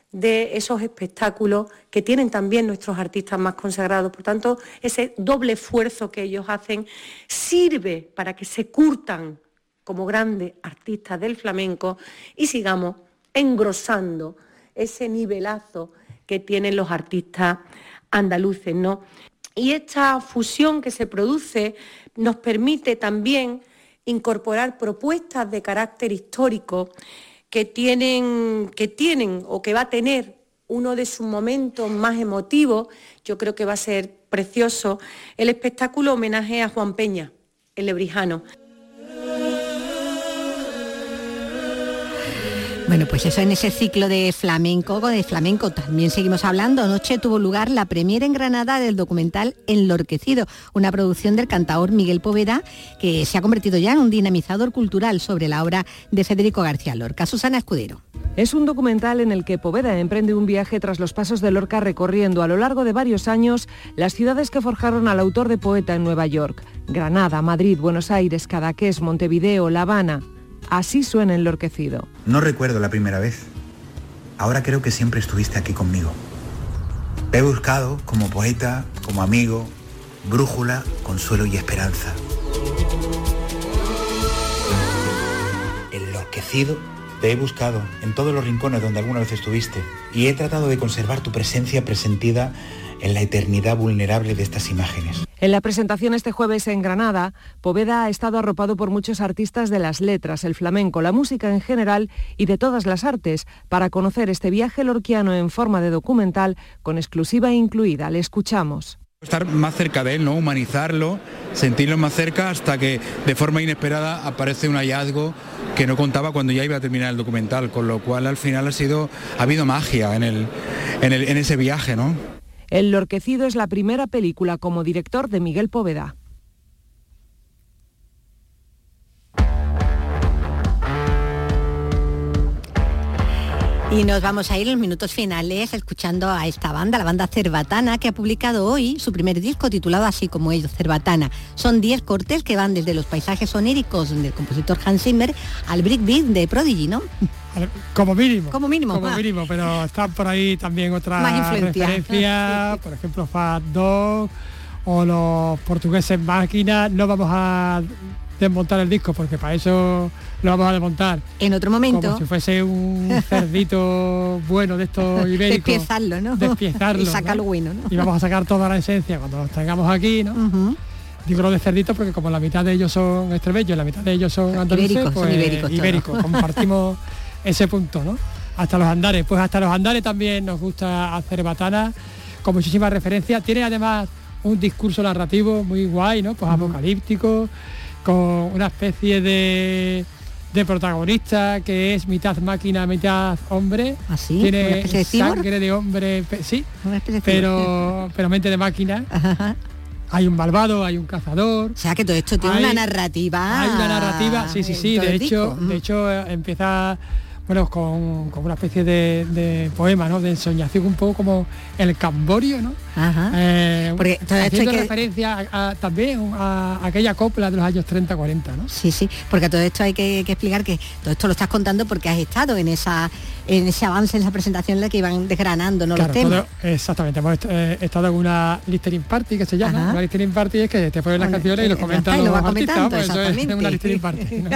de esos espectáculos que tienen también nuestros artistas más consagrados. Por tanto, ese doble esfuerzo que ellos hacen sirve para que se curtan como grandes artistas del flamenco y sigamos engrosando ese nivelazo que tienen los artistas andaluces, ¿no? Y esta fusión que se produce nos permite también incorporar propuestas de carácter histórico que tienen, que tienen o que va a tener uno de sus momentos más emotivos. Yo creo que va a ser precioso el espectáculo homenaje a Juan Peña, el lebrijano. Bueno, pues eso, en ese ciclo de flamenco, de flamenco también seguimos hablando. Anoche tuvo lugar la premiera en Granada del documental Enlorquecido, una producción del cantaor Miguel Poveda, que se ha convertido ya en un dinamizador cultural sobre la obra de Federico García Lorca. Susana Escudero. Es un documental en el que Poveda emprende un viaje tras los pasos de Lorca, recorriendo a lo largo de varios años las ciudades que forjaron al autor de Poeta en Nueva York: Granada, Madrid, Buenos Aires, Cadaqués, Montevideo, La Habana. Así suena Enlorquecido. No recuerdo la primera vez. Ahora creo que siempre estuviste aquí conmigo. Te he buscado como poeta, como amigo, brújula, consuelo y esperanza. enloquecido. Te he buscado en todos los rincones donde alguna vez estuviste y he tratado de conservar tu presencia presentida en la eternidad vulnerable de estas imágenes. En la presentación este jueves en Granada, Poveda ha estado arropado por muchos artistas de las letras, el flamenco, la música en general y de todas las artes, para conocer este viaje lorquiano en forma de documental con exclusiva incluida. Le escuchamos. Estar más cerca de él, ¿no? Humanizarlo, sentirlo más cerca hasta que de forma inesperada aparece un hallazgo que no contaba cuando ya iba a terminar el documental, con lo cual al final ha sido ha habido magia en el en, el, en ese viaje, ¿no? El Lorquecido es la primera película como director de Miguel Poveda. Y nos vamos a ir en los minutos finales escuchando a esta banda, la banda Cerbatana, que ha publicado hoy su primer disco titulado así como ellos, Cerbatana. Son diez cortes que van desde los paisajes oníricos del compositor Hans Zimmer al breakbeat de Prodigy, ¿no? Como mínimo. Como mínimo. Como ah. mínimo, pero están por ahí también otras Más influencia. referencias, por ejemplo Fat Dog o los portugueses Máquina. No vamos a desmontar el disco porque para eso lo vamos a desmontar en otro momento, como si fuese un cerdito bueno de estos ibéricos, despiezarlo, ¿no? despiezarlo y sacarlo, ¿no? Bueno, ¿no? Y vamos a sacar toda la esencia cuando los tengamos aquí, ¿no? Uh-huh. Digo lo de cerditos porque como la mitad de ellos son extremeños, la mitad de ellos son andaluces, ibéricos, pues son ibéricos, ibéricos compartimos ese punto, ¿no? Hasta los Andares, pues hasta los Andares también nos gusta hacer Batana con muchísimas referencias. Tiene además un discurso narrativo muy guay, ¿no? Pues uh-huh. apocalíptico, con una especie de, de protagonista que es mitad máquina, mitad hombre. ¿Así? Tiene de sangre de hombre, pe- sí, pero, pero mente de máquina. Ajá. Hay un malvado, hay un cazador. O sea que todo esto tiene hay, una narrativa. Hay una narrativa, sí, sí, sí. De hecho, de hecho empieza bueno, con, con una especie de, de poema, ¿no? De ensoñación, un poco como el Camborio, ¿no? Ajá. Eh, Porque todo esto haciendo hay que... referencia a, a, también a, a aquella copla de los años treinta cuarenta, ¿no? Sí, sí, porque a todo esto hay que, que explicar que todo esto lo estás contando porque has estado en esa en ese avance, en esa presentación en la que iban desgranando, ¿no? Claro, los temas. Todo, exactamente, hemos eh, estado en una listening party que se llama. Ajá. Una listening party es que te ponen las bueno, canciones y los comentan los artistas, pues eso es una listening party, ¿no?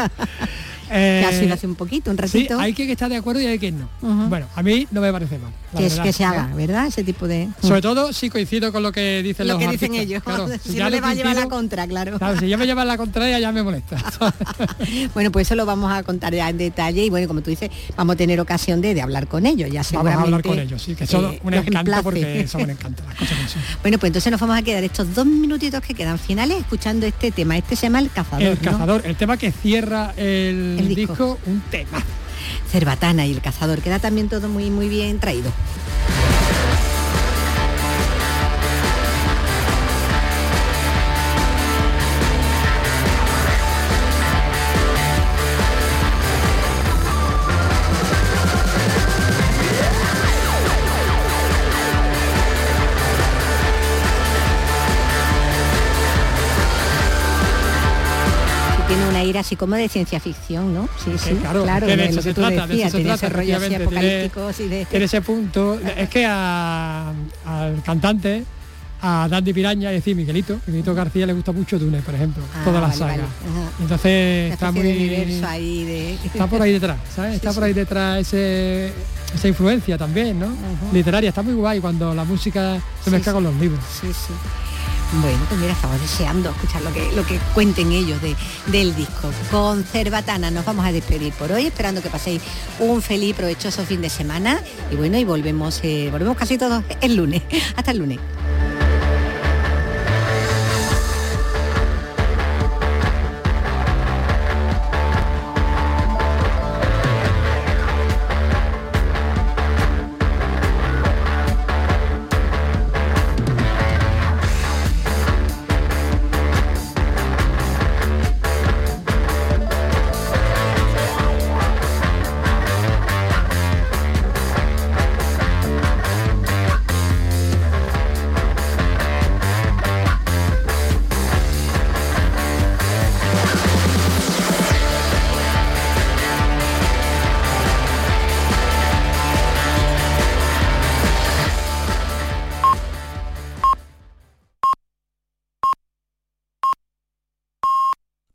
Eh, que ha sido hace un poquito, un ratito. Sí, hay quien está de acuerdo y hay quien no. Uh-huh. Bueno, a mí no me parece mal. Que, es, que se haga, ¿verdad? Ese tipo de... Sobre todo si coincido con lo que dicen lo los que artistas. dicen ellos. Claro, si si no le va coincido, a llevar la contra, claro. Claro, si ya me llevan la contraria ya me molesta. Bueno, pues eso lo vamos a contar ya en detalle y bueno, como tú dices, vamos a tener ocasión de, de hablar con ellos. Ya seguramente. Vamos a hablar con ellos, sí, que son eh, un encanto porque son un encanto. Las cosas que son. Bueno, pues entonces nos vamos a quedar estos dos minutitos que quedan finales escuchando este tema. Este se llama El Cazador. El ¿no? Cazador, el tema que cierra el, el disco. disco, un tema. Cerbatana y El Cazador, queda también todo muy muy bien traído. Tiene un aire así como de ciencia ficción, ¿no? Sí, sí, eh, claro, claro, de lo eso que se tú trata, decías, de eso se tiene trata, ese rollo así apocalíptico, tiene, de... tiene ese punto, es que a, al cantante, a Dandy Piraña, es decir, Miguelito, Miguelito García le gusta mucho Túnez, por ejemplo, ah, toda la vale, saga. Vale. Entonces está muy... Ahí de... Está por ahí detrás, ¿sabes? Está sí, por ahí detrás ese, esa influencia también, ¿no? Uh-huh. Literaria, está muy guay cuando la música se mezcla sí, con los libros. Sí, sí. Bueno, pues mira, estamos deseando escuchar lo que, lo que cuenten ellos de, del disco. Con Cerbatana nos vamos a despedir por hoy, esperando que paséis un feliz, provechoso fin de semana. Y bueno, y volvemos, eh, volvemos casi todos el lunes. Hasta el lunes.